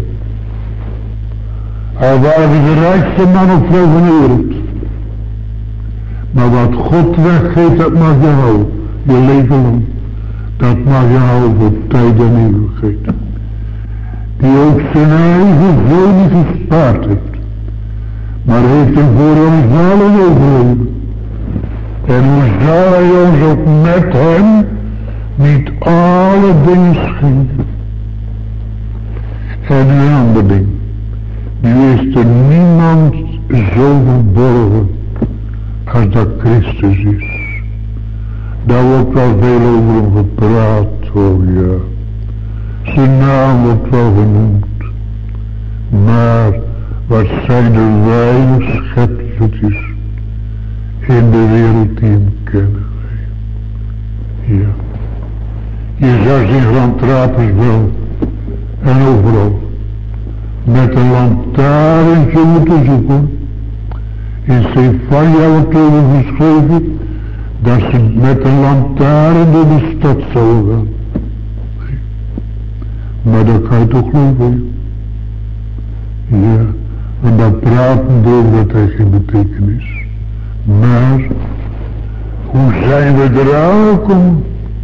Hij was de rijkste man of vrouw van de wereld. Maar wat God weggeeft, dat mag je houden. Je leven lang. Dat mag je houden voor tijd en eeuwigheid. Die ook zijn eigen zoon niet gespaard heeft. Maar heeft hem voor ons allen overleven. En hoe zal hij ons ook met hem niet alle dingen schenken. En een ander ding. Nu is er niemand zo verborgen als dat Christus is. Daar wordt wel veel over hem gepraat, oh ja. Zijn naam wordt wel genoemd. Maar wat zijn er weinig schepseltjes in de wereld die hem kennen. Ja. Je zou zien Grand Trapers wel en overal met een lantaarntje moeten zoeken. In Stefania wordt over geschreven dat ze met een lantaarn door de stad zouden gaan. Nee. Maar dat kan je toch geloven? Ja, en dat praten door dat heeft geen betekenis. Maar hoe zijn we eraan gekomen?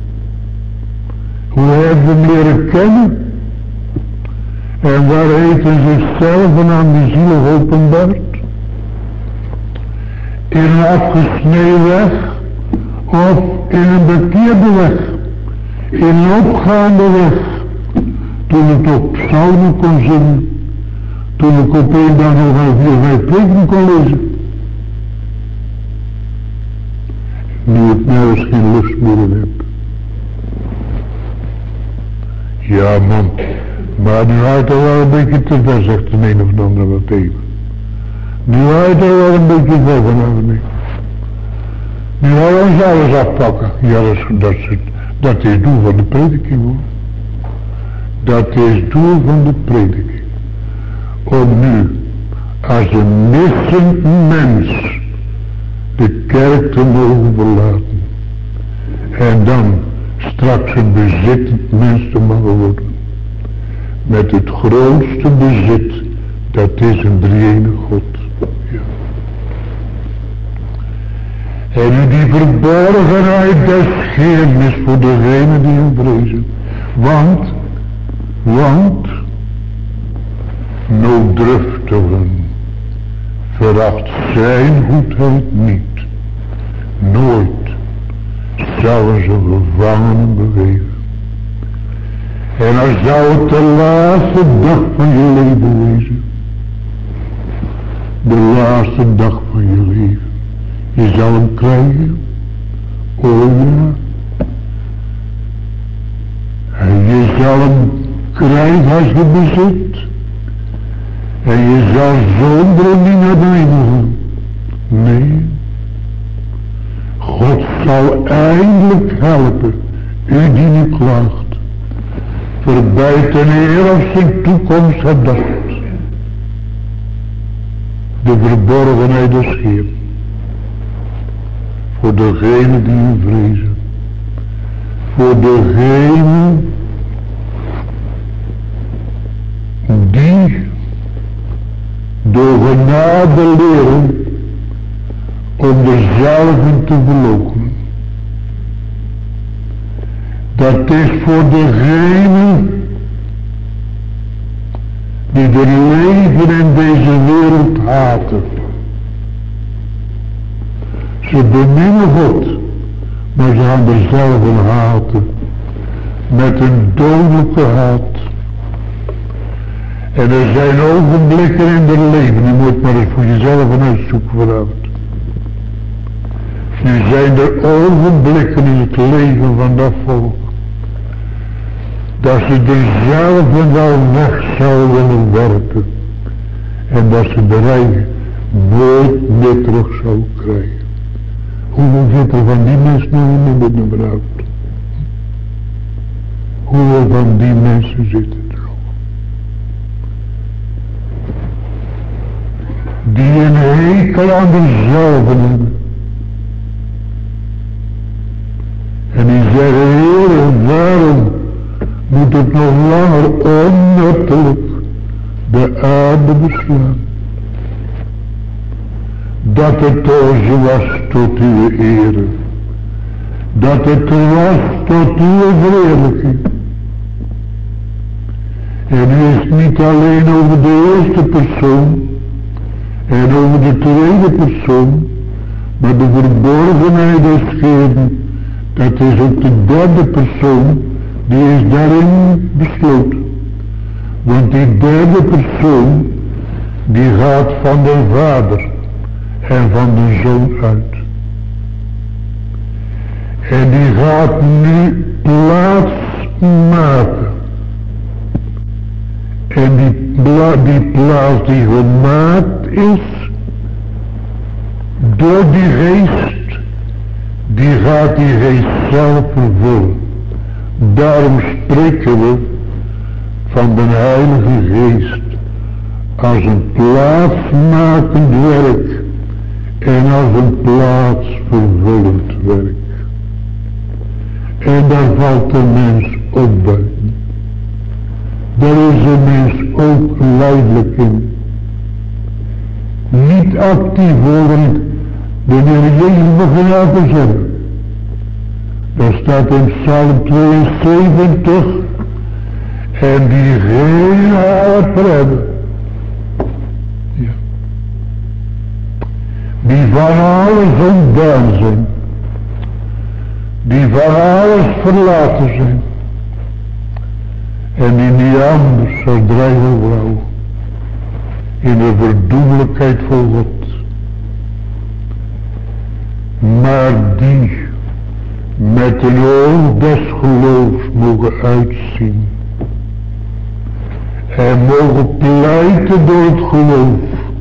Hoe hebben we hem leren kennen? En waar heeft hij zichzelf en aan de ziel geopenbaard? In een afgesneden weg of in een bekeerde weg? In een opgaande weg, toen ik op psalmen kon zingen, toen ik op een dag nog aan 4-5 preken kon lezen. Nu ik nergens geen lust meer in heb. Ja man, maar nu gaat er wel een beetje te ver, zegt de een of de andere wat even. Nu gaat er wel een beetje ver vanavond mee. Nu gaan we ons alles afpakken. Ja, dat is doel van de prediking hoor. Dat is doel van de prediking. Om nu, als een missend mens, de kerk te mogen verlaten. En dan straks een bezittend mens te mogen worden. Met het grootste bezit, dat is een drie-enige God. Ja. En nu die verborgenheid des Heeren is voor degenen die hem vrezen. Want, nooddruftigen veracht zijn goedheid niet. Nooit zouden ze gevangenen bewegen. En als zou het de laatste dag van je leven wezen. De laatste dag van je leven. Je zal hem krijgen. Oh ja. En je zal hem krijgen als je bezit. En je zal zonder niet naar de hemel gaan. Nee. God zal eindelijk helpen. U die nu klaagt. Voorbij ten eer of zijn toekomst gedacht. De verborgenheid des Heer. Voor degenen die u vrezen. Voor degenen die door genade leren om dezelfde te verloochenen. Dat is voor degenen die de leven in deze wereld haten. Ze beminnen God, maar ze gaan dezelfde haten. Met een dodelijke haat. En er zijn ogenblikken in het leven, je moet maar eens voor jezelf uitzoeken vanavond. Nu zijn er ogenblikken in het leven van dat volk. Dat ze er zelf wel weg zouden willen werken. En dat ze de rij nooit meer terug zouden krijgen. Hoeveel zit er van die mensen nog in de benauwd? Hoeveel van die mensen zitten er nog? Die een hekel aan dezelfde hebben. En die zeggen, Heer, waarom moet ik nog langer onnuttelijk de aarde beslaan? Dat het oze was tot uw ere. Dat het was tot uw verheerlijking. En u is niet alleen over de eerste persoon en over de tweede persoon, maar de verborgenheid des Heeren. Dat is ook de derde persoon, die is daarin besloten. Want die derde persoon, die gaat van de Vader en van de Zoon uit. En die gaat nu plaats maken. En die plaats die gemaakt is, door die geest, die gaat die geest zelf vervullen. Daarom spreken we van de Heilige Geest als een plaatsmakend werk en als een plaatsvervullend werk. En daar valt de mens ook buiten. Daar is de mens ook leidelijk in. Niet actief worden. De Heer Jezus begon te zeggen. Daar staat in Psalm 72. En die geen helper hebben. Ja. Die van alles ontdaan zijn. die van alles verlaten zijn. En die niet anders als drijven vrouw. In de verdoemelijkheid van God. Maar die met een oog des geloofs mogen uitzien. En mogen pleiten door het geloof.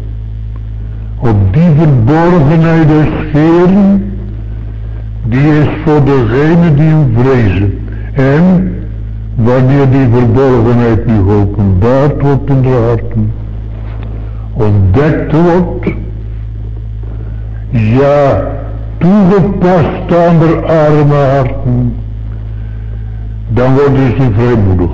Op die verborgenheid des Heeren. Die is voor degene die hem vrezen. En wanneer die verborgenheid nu geopenbaard wordt in de harten. Ontdekt wordt. Ja, toegepast aan de arme harten. Dan worden ze vrijmoedig.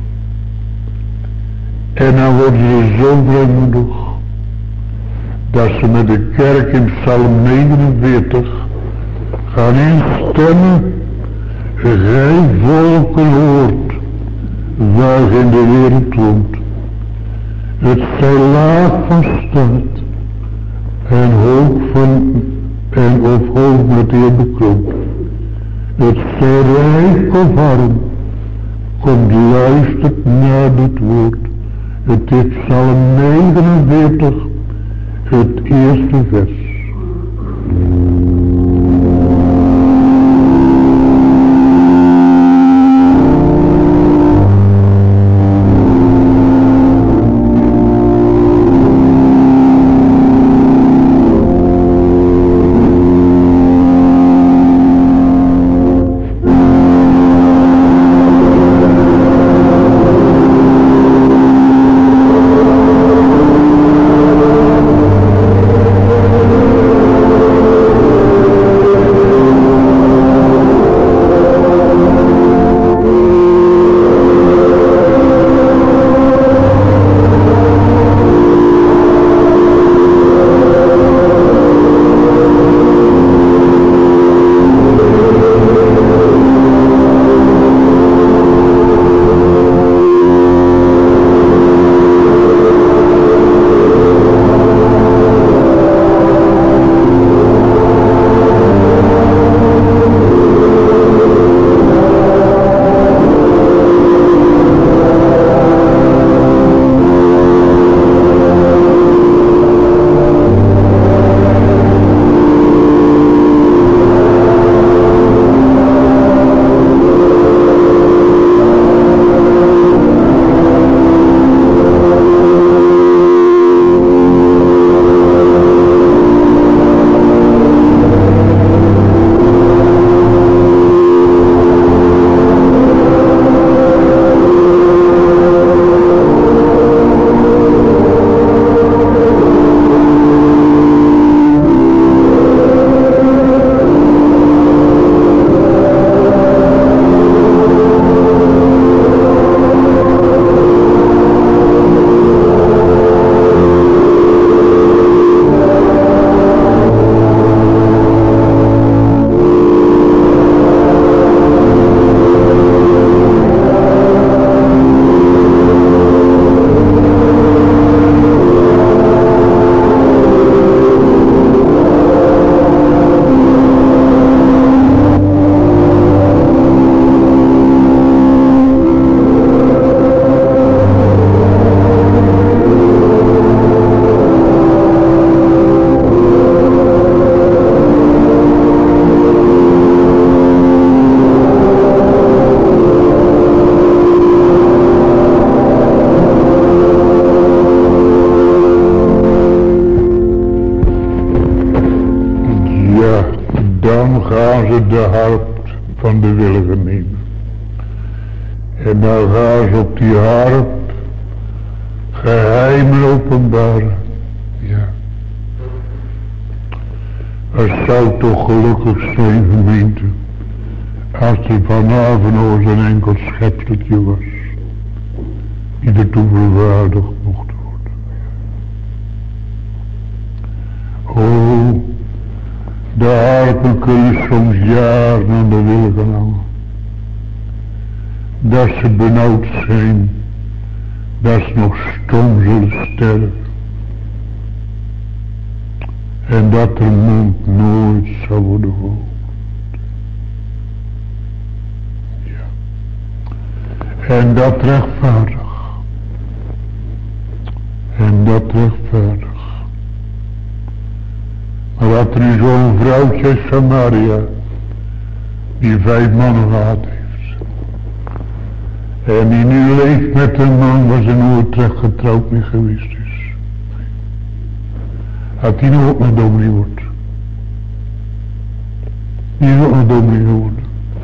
En dan worden ze zo vrijmoedig. Dat ze met de kerk in Psalm 49 gaan instemmen. Gij volken hoort, waar in de wereld woont. Het zij laag van staat en hoog van en of hoog met eer bekroond. Het zij rijk of arm, komt luistert naar dit woord. Het is Psalm 49, het eerste vers. de harp van de willige nemen. En dan gaan ze op die harp geheimen openbaren. Ja. Het zou toch gelukkig zijn, gemeente, als er vanavond nog een enkel schepseltje was, die ertoe verwaardigd mocht worden. O, de harpen kunnen soms jaren aan de wilgen hangen. Dat ze benauwd zijn, dat ze nog stom zullen sterven. En dat er mond nooit zal worden geopend. En dat rechtvaardig. En dat rechtvaardig. Maar dat er nu zo'n vrouwtje uit Samaria, die 5 mannen gehad heeft. En die nu leeft met een man waar ze nooit terecht getrouwd mee geweest is. Dat die nog een dominee wordt. Die is ook een dominee geworden.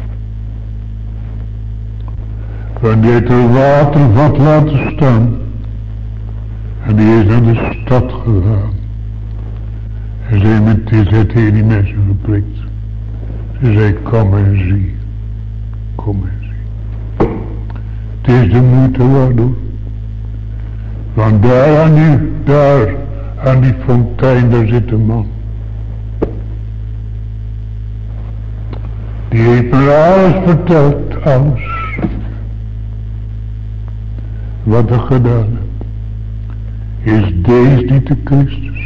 Want die heeft een watervat laten staan. En die is naar de stad gegaan. En ze heeft tegen die mensen geprikt. Ze zei, kom en zie. Kom en zie. Het is de moeite waard hoor. Want daar aan die fontein, daar zit een man. Die heeft me alles verteld, alles. Wat er gedaan heeft. Is deze niet de Christus?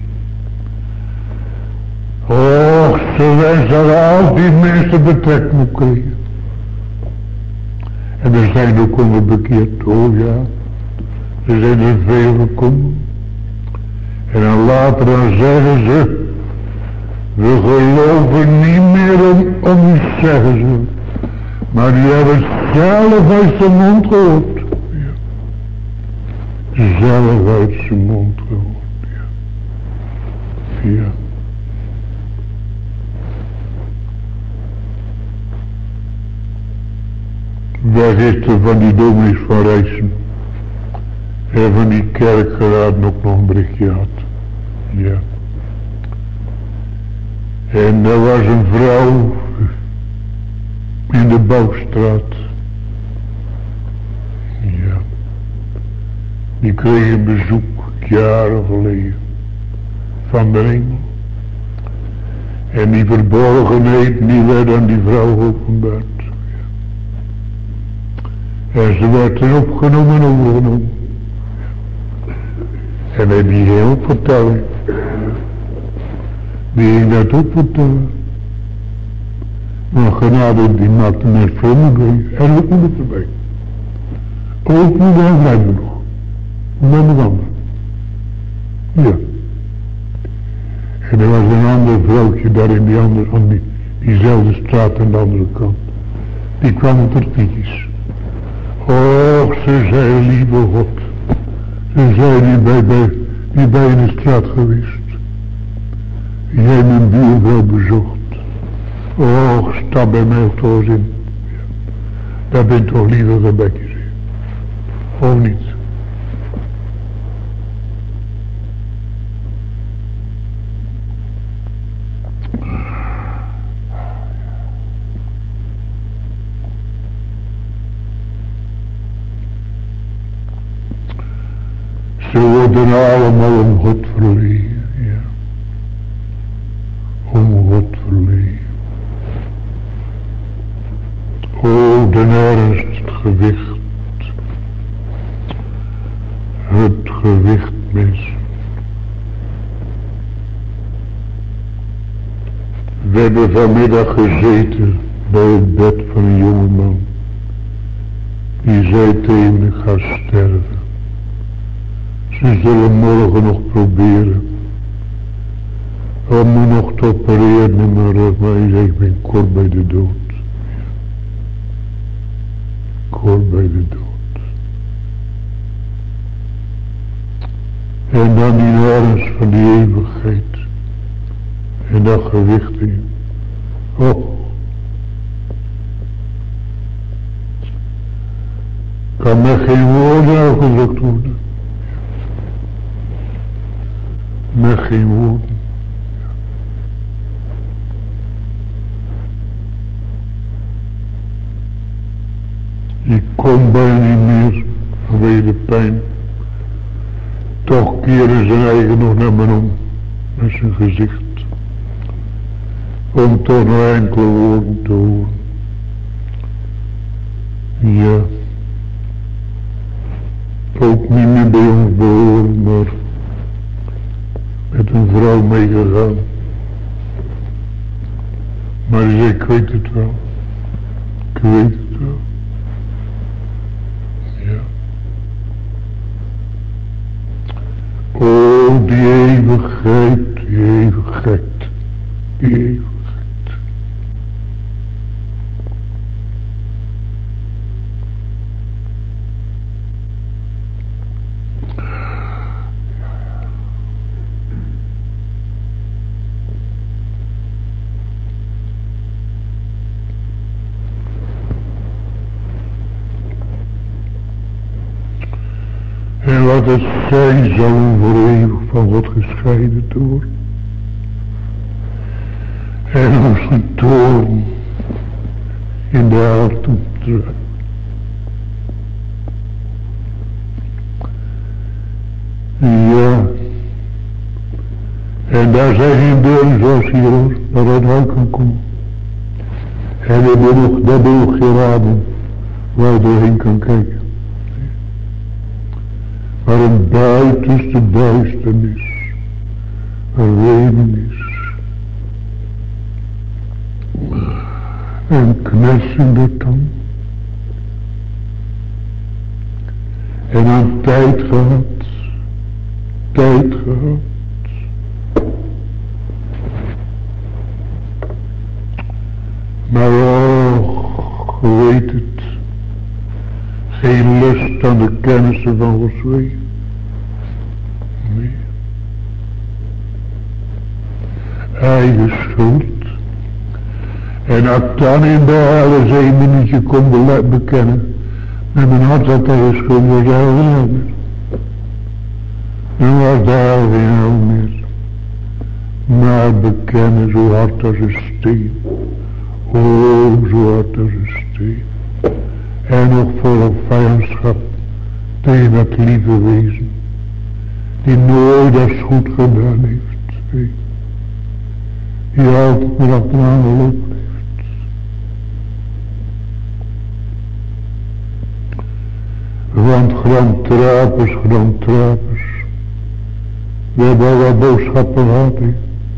Och, ze wens er al die mensen betrekt moet krijgen. En er zijn ook onder bekeerd, oh ja. Er zijn er veel gekomen. En dan later dan zeggen ze, we geloven niet meer om iets zeggen ze. Maar die hebben het zelf uit zijn mond gehoord. Ja. Zelf uit zijn mond gehoord, ja. Ja. Waar is er van die dominees van Rijssen? En van die kerkgeraad ook nog een berichtje had. Ja. En er was een vrouw in de Bouwstraat. Ja. Die kreeg een bezoek jaren geleden van de engel. En die verborgenheid die werd aan die vrouw openbaard. En ze werd er opgenomen en overgenomen. En hij die heel vertellen. Die ging dat ook vertellen. Maar genade die maakte net vrolijk mee. En ook moet het erbij. Ook moet hij blijven nog. Met een ander. Ja. En er was een ander vrouwtje daar in aan diezelfde straat aan de andere kant. Die kwam op de knietjes. Och, ze zei, lieve God. Ze zei, die bij in de straat geweest. Jij mijn buurvrouw bezocht. Och, stap bij mij toch eens in. Daar bent toch lieve Rebekje. Of niet? Ze worden allemaal om God verlegen, ja. Om God verlegen. O, de ernst, het gewicht. Het gewicht, mensen. We hebben vanmiddag gezeten bij het bed van een jongeman. Die zei tegen me, ik ga sterven. Ze zullen morgen nog proberen om me nog te opereren in mijn rug, maar hij zei, ik ben kort bij de dood. Kort bij de dood. En dan die ernst van die eeuwigheid. En dat gewicht in. Oh. Kan met geen woorden uitgedrukt worden. Met geen woorden. Ik kon bijna niet meer vanwege de pijn. Toch keerde zijn eigen nog naar me om. Met zijn gezicht. Om toch nog enkele woorden te horen. Ja. Ook niet meer bij ons behoren, maar met een vrouw meegegaan. Maar ik weet het wel. Ik weet het wel. die eeuwigheid, die eeuwigheid, die eeuwigheid. En wat het zijn zal om voor eeuwig van God gescheiden te worden. En om zijn toorn in de hel toe te drukken. Ja. En daar zijn geen deuren zoals hier hoor, waar het uit kan komen. En ik ben nog dat oog geraden waar je doorheen kan kijken. Maar een buitenste duisternis, een reden is. Een knersende tang. En aan tijd gehad. Tijd gehad. Maar oh, weet het. Geen lust aan de kennissen van Gods wegen. Nee. Eigen schuld. En als ik dan in de hel eens 1 minuutje kon bekennen. Met mijn hart dat eigen schuld was de hel geen hel meer. Dan was de hel geen hel meer. Maar bekennen zo hard als een steen. Oh, zo hard als een steen. En nog vol vijandschap tegen dat lieve wezen. Die nooit als goed gedaan heeft. Nee. Die altijd maar achteraan gelopen heeft. Want gramtrapers. We hebben al wat boodschappen gehad. He.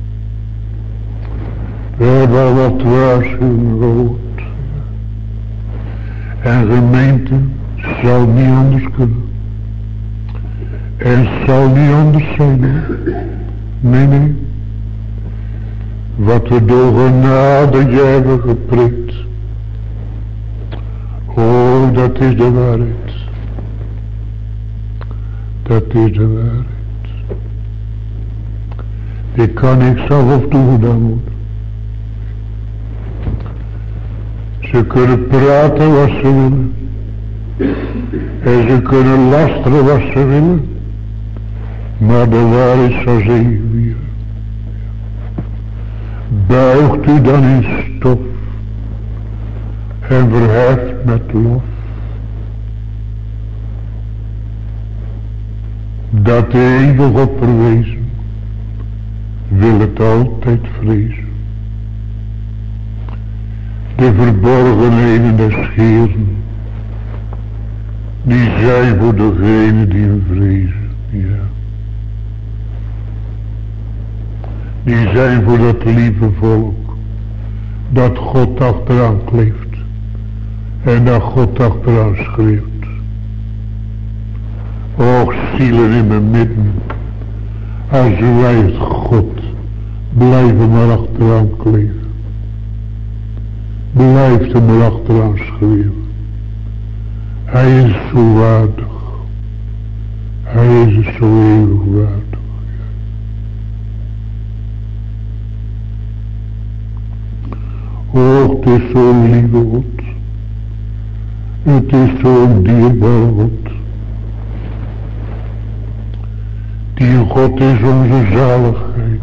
We hebben al wat waarschuwingen gehoord. En gemeente zal niet anders kunnen. En zal niet anders zijn. Nee. Wat we door genade hebben geprikt. Oh, dat is de waarheid. Dat is de waarheid. Die kan ik zelf of toegedaan worden. Ze kunnen praten wat ze willen. En ze kunnen lasteren wat ze willen. Maar de waarheid zal zegevieren. Buigt u dan in stof. En verheft met lof. Dat de eeuwig op verwezen. Wil het altijd vrezen. De verborgenheden des Heeren, die zijn voor degenen die hem vrezen, ja. Die zijn voor dat lieve volk, dat God achteraan kleeft, en dat God achteraan schreeuwt. Och, zielen in mijn midden, als wij het God, blijven maar achteraan kleven. Blijft hem er achteraan schreeuwen. Hij is zo waardig. Hij is zo eeuwig waardig. Och, het is zo'n lieve God. Het is zo'n dierbare God. Die God is onze zaligheid.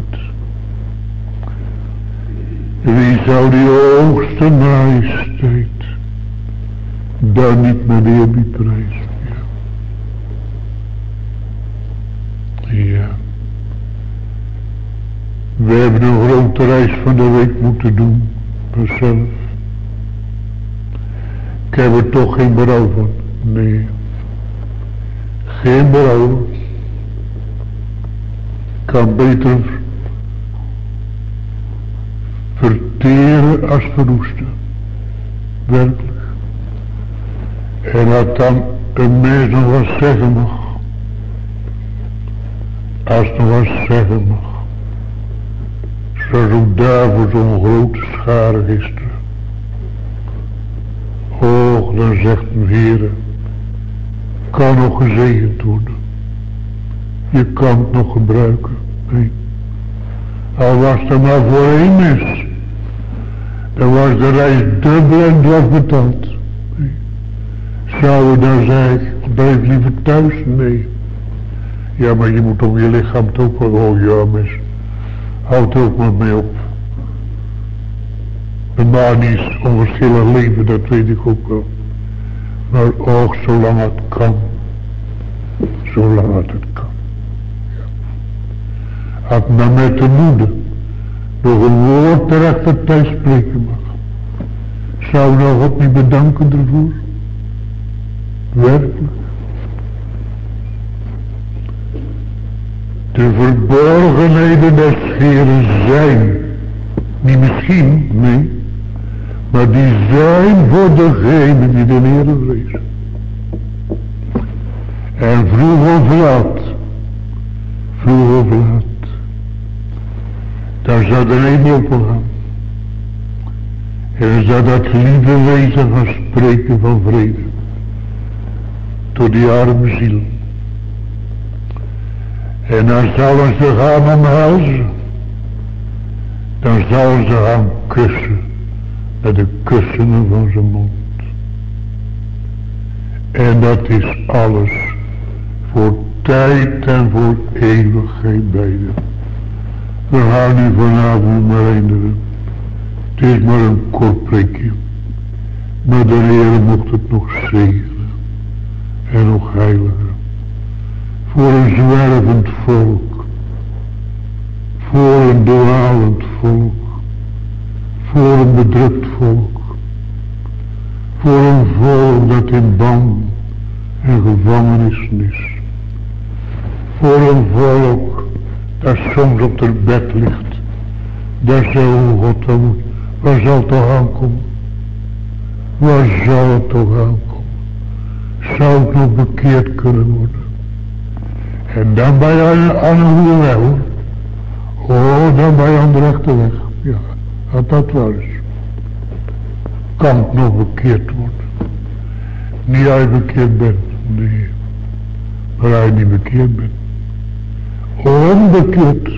Wie zou die hoogste majesteit daar niet met eerbied prijzen? Ja. We hebben een grote reis van de week moeten doen. Vanzelf. Ik heb er toch geen berouw van. Nee. Geen berouw. Kan beter verteren als verroesten. Werkelijk. En dat dan een mens nog wat zeggen mag. Als het nog eens zeggen mag. Zoals ook daarvoor zo'n grote schare gisteren. Och, dan zegt een Heere, kan nog gezegend worden. Je kan het nog gebruiken. Nee. Al was er maar voor één mis. Dan was de reis dubbel en dwars betaald. Nee. Zou je dan zeggen, blijf liever thuis? Nee. Ja, maar je moet om je lichaam het ook wel. Oh ja, mis. Houd er ook maar mee op. De maan is onverschillig leven, dat weet ik ook wel. Maar ook zolang het kan. Zolang het kan. Ja. Had men met de moeder nog een woord terecht dat hij spreken mag. Zou nou God niet bedanken ervoor? Werkelijk. De verborgenheden des Heeren zijn, niet misschien, nee, maar die zijn voor degenen die de Heere vrezen. En vroeg of laat, daar zou de hemel opgaan. En dan zou dat lieve wezen gaan spreken van vrede, tot die arme ziel. En dan zullen ze gaan omhelzen. Dan zullen ze gaan kussen. Met de kussenen van zijn mond. En dat is alles. Voor tijd en voor eeuwigheid beide. We gaan nu vanavond maar eindigen. Het is maar een kort prikje. Maar de Heer mocht het nog zegenen. En nog heiligen. Voor een zwervend volk, voor een dwalend volk, voor een bedrukt volk, voor een volk dat in band en gevangenissen is, voor een volk dat soms op het bed ligt, daar zou God dan moet, waar zal het toch aankomen? Waar zal het toch aankomen? Zou het nog bekeerd kunnen worden? En dan ben je aan een goede weg, hoor. Oh, dan ben je aan de rechte weg. Ja, als dat wel is. Kan het nog bekeerd worden. Niet als je bekeerd bent, nee. Maar als je niet bekeerd bent. Onbekeerd.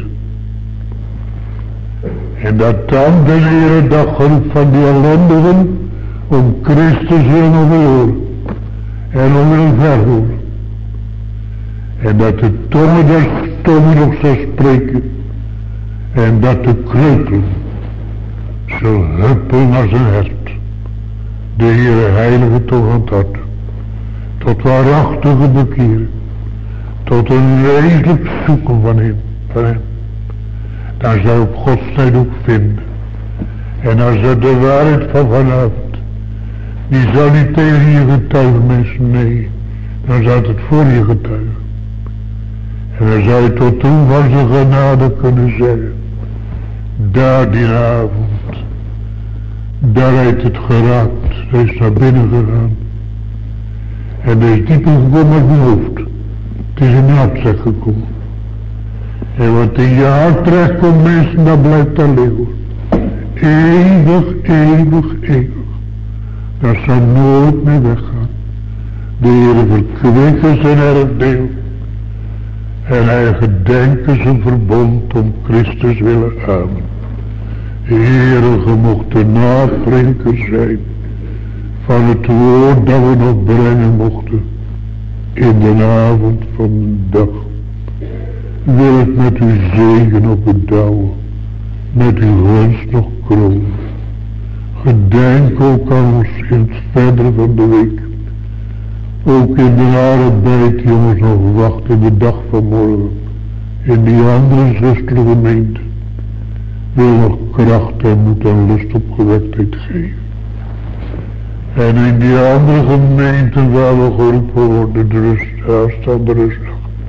En dat dan de Heere dag roept van die ellendigen om Christus wil nog horen. En om wil verhoren. En dat de tongen der stommen nog zal spreken. En dat de kreupelen zal huppelen als een hert. De Heere heilige toch aan het hart. Tot waarachtige bekeren. Tot een wezenlijk zoeken van hem. Dan zou op Gods tijd ook vinden. En als er de waarheid van vanavond. Die zal niet tegen je getuigen, mensen, nee. Dan zou het voor je getuigen. En dan zou je tot toen van zijn genade kunnen zeggen. Daar die avond. Daar heeft het geraakt. Hij is naar binnen gegaan. En hij is dieper gekomen uit mijn hoofd. Het is in je hart zeg gekomen. En wat in je hart terecht komt mensen, dat blijft daar liggen. Eeuwig, eeuwig, eeuwig. Dat zal nooit meer weggaan. De Heere verkwikken zijn erfdeel. En hij gedenken zijn verbond om Christus willen aan. Heere, ge mocht de naprinker zijn van het woord dat we nog brengen mochten in de avond van de dag. Wil ik met uw zegen op het douwen, met uw gunst nog kronen. Gedenk ook aan ons in het verdere van de week. Ook in de arbeid die ons nog wacht in de dag van morgen. In die andere zustergemeente. Wil nog kracht en moed en lust opgewektheid geven. En in die andere gemeenten waar we geroepen worden, de rust, aanstaande rustdag.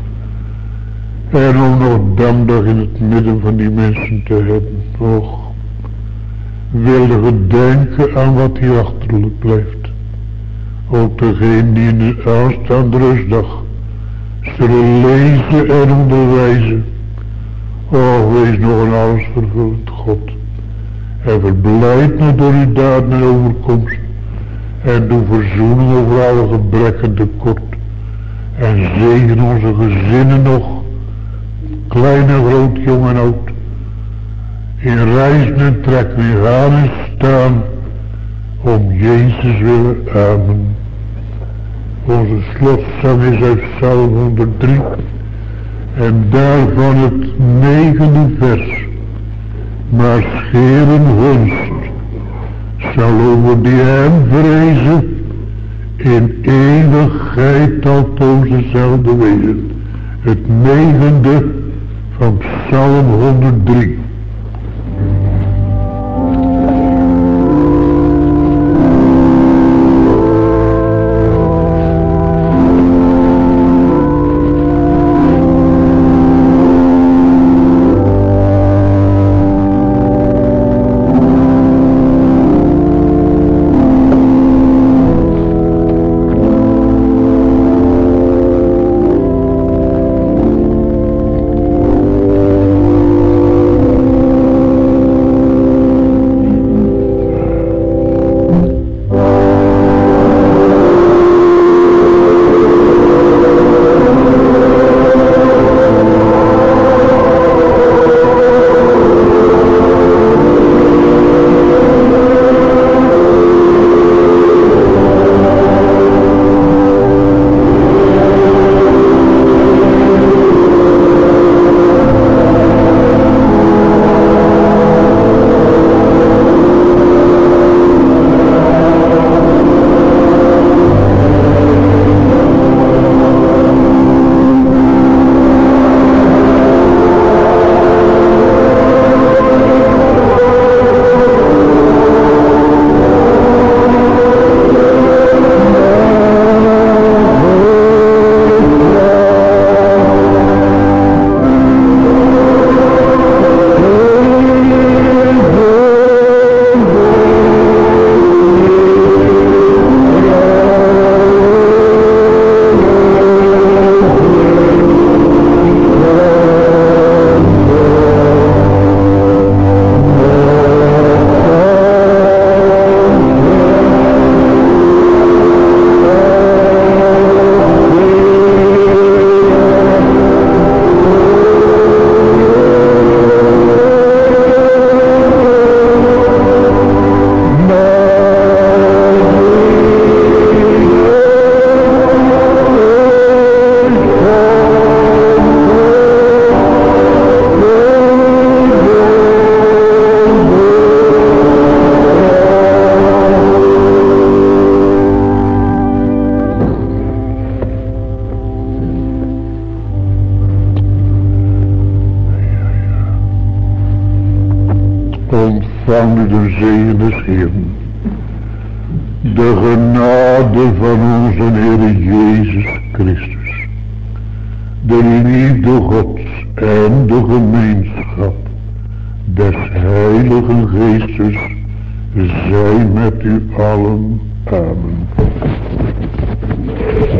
En om nog damdag in het midden van die mensen te hebben. Och, wilde gedenken aan wat hier achterlijk blijft. Ook degene die in de aanstaande rustdag zullen lezen en onderwijzen. Och, wees nog een alles vervullend God. En verblijd me door uw daden en overkomst. En doe verzoening over alle gebrekken en tekort. En zegen onze gezinnen nog. Klein en groot, jong en oud. In reizen en trekken, in gaan en staan. Om Jezus willen, amen. Onze slotzang is uit Psalm 103. En daarvan het 9e vers. Maar scheren gunst zal over die hem vrezen in eeuwigheid altoos dezelfde wezen. Het 9e van Psalm 103. Ontvang de zegen des Heeren. De genade van onze Heer Jezus Christus. De liefde Gods en de gemeenschap des Heiligen Geestes zij met u allen. Amen.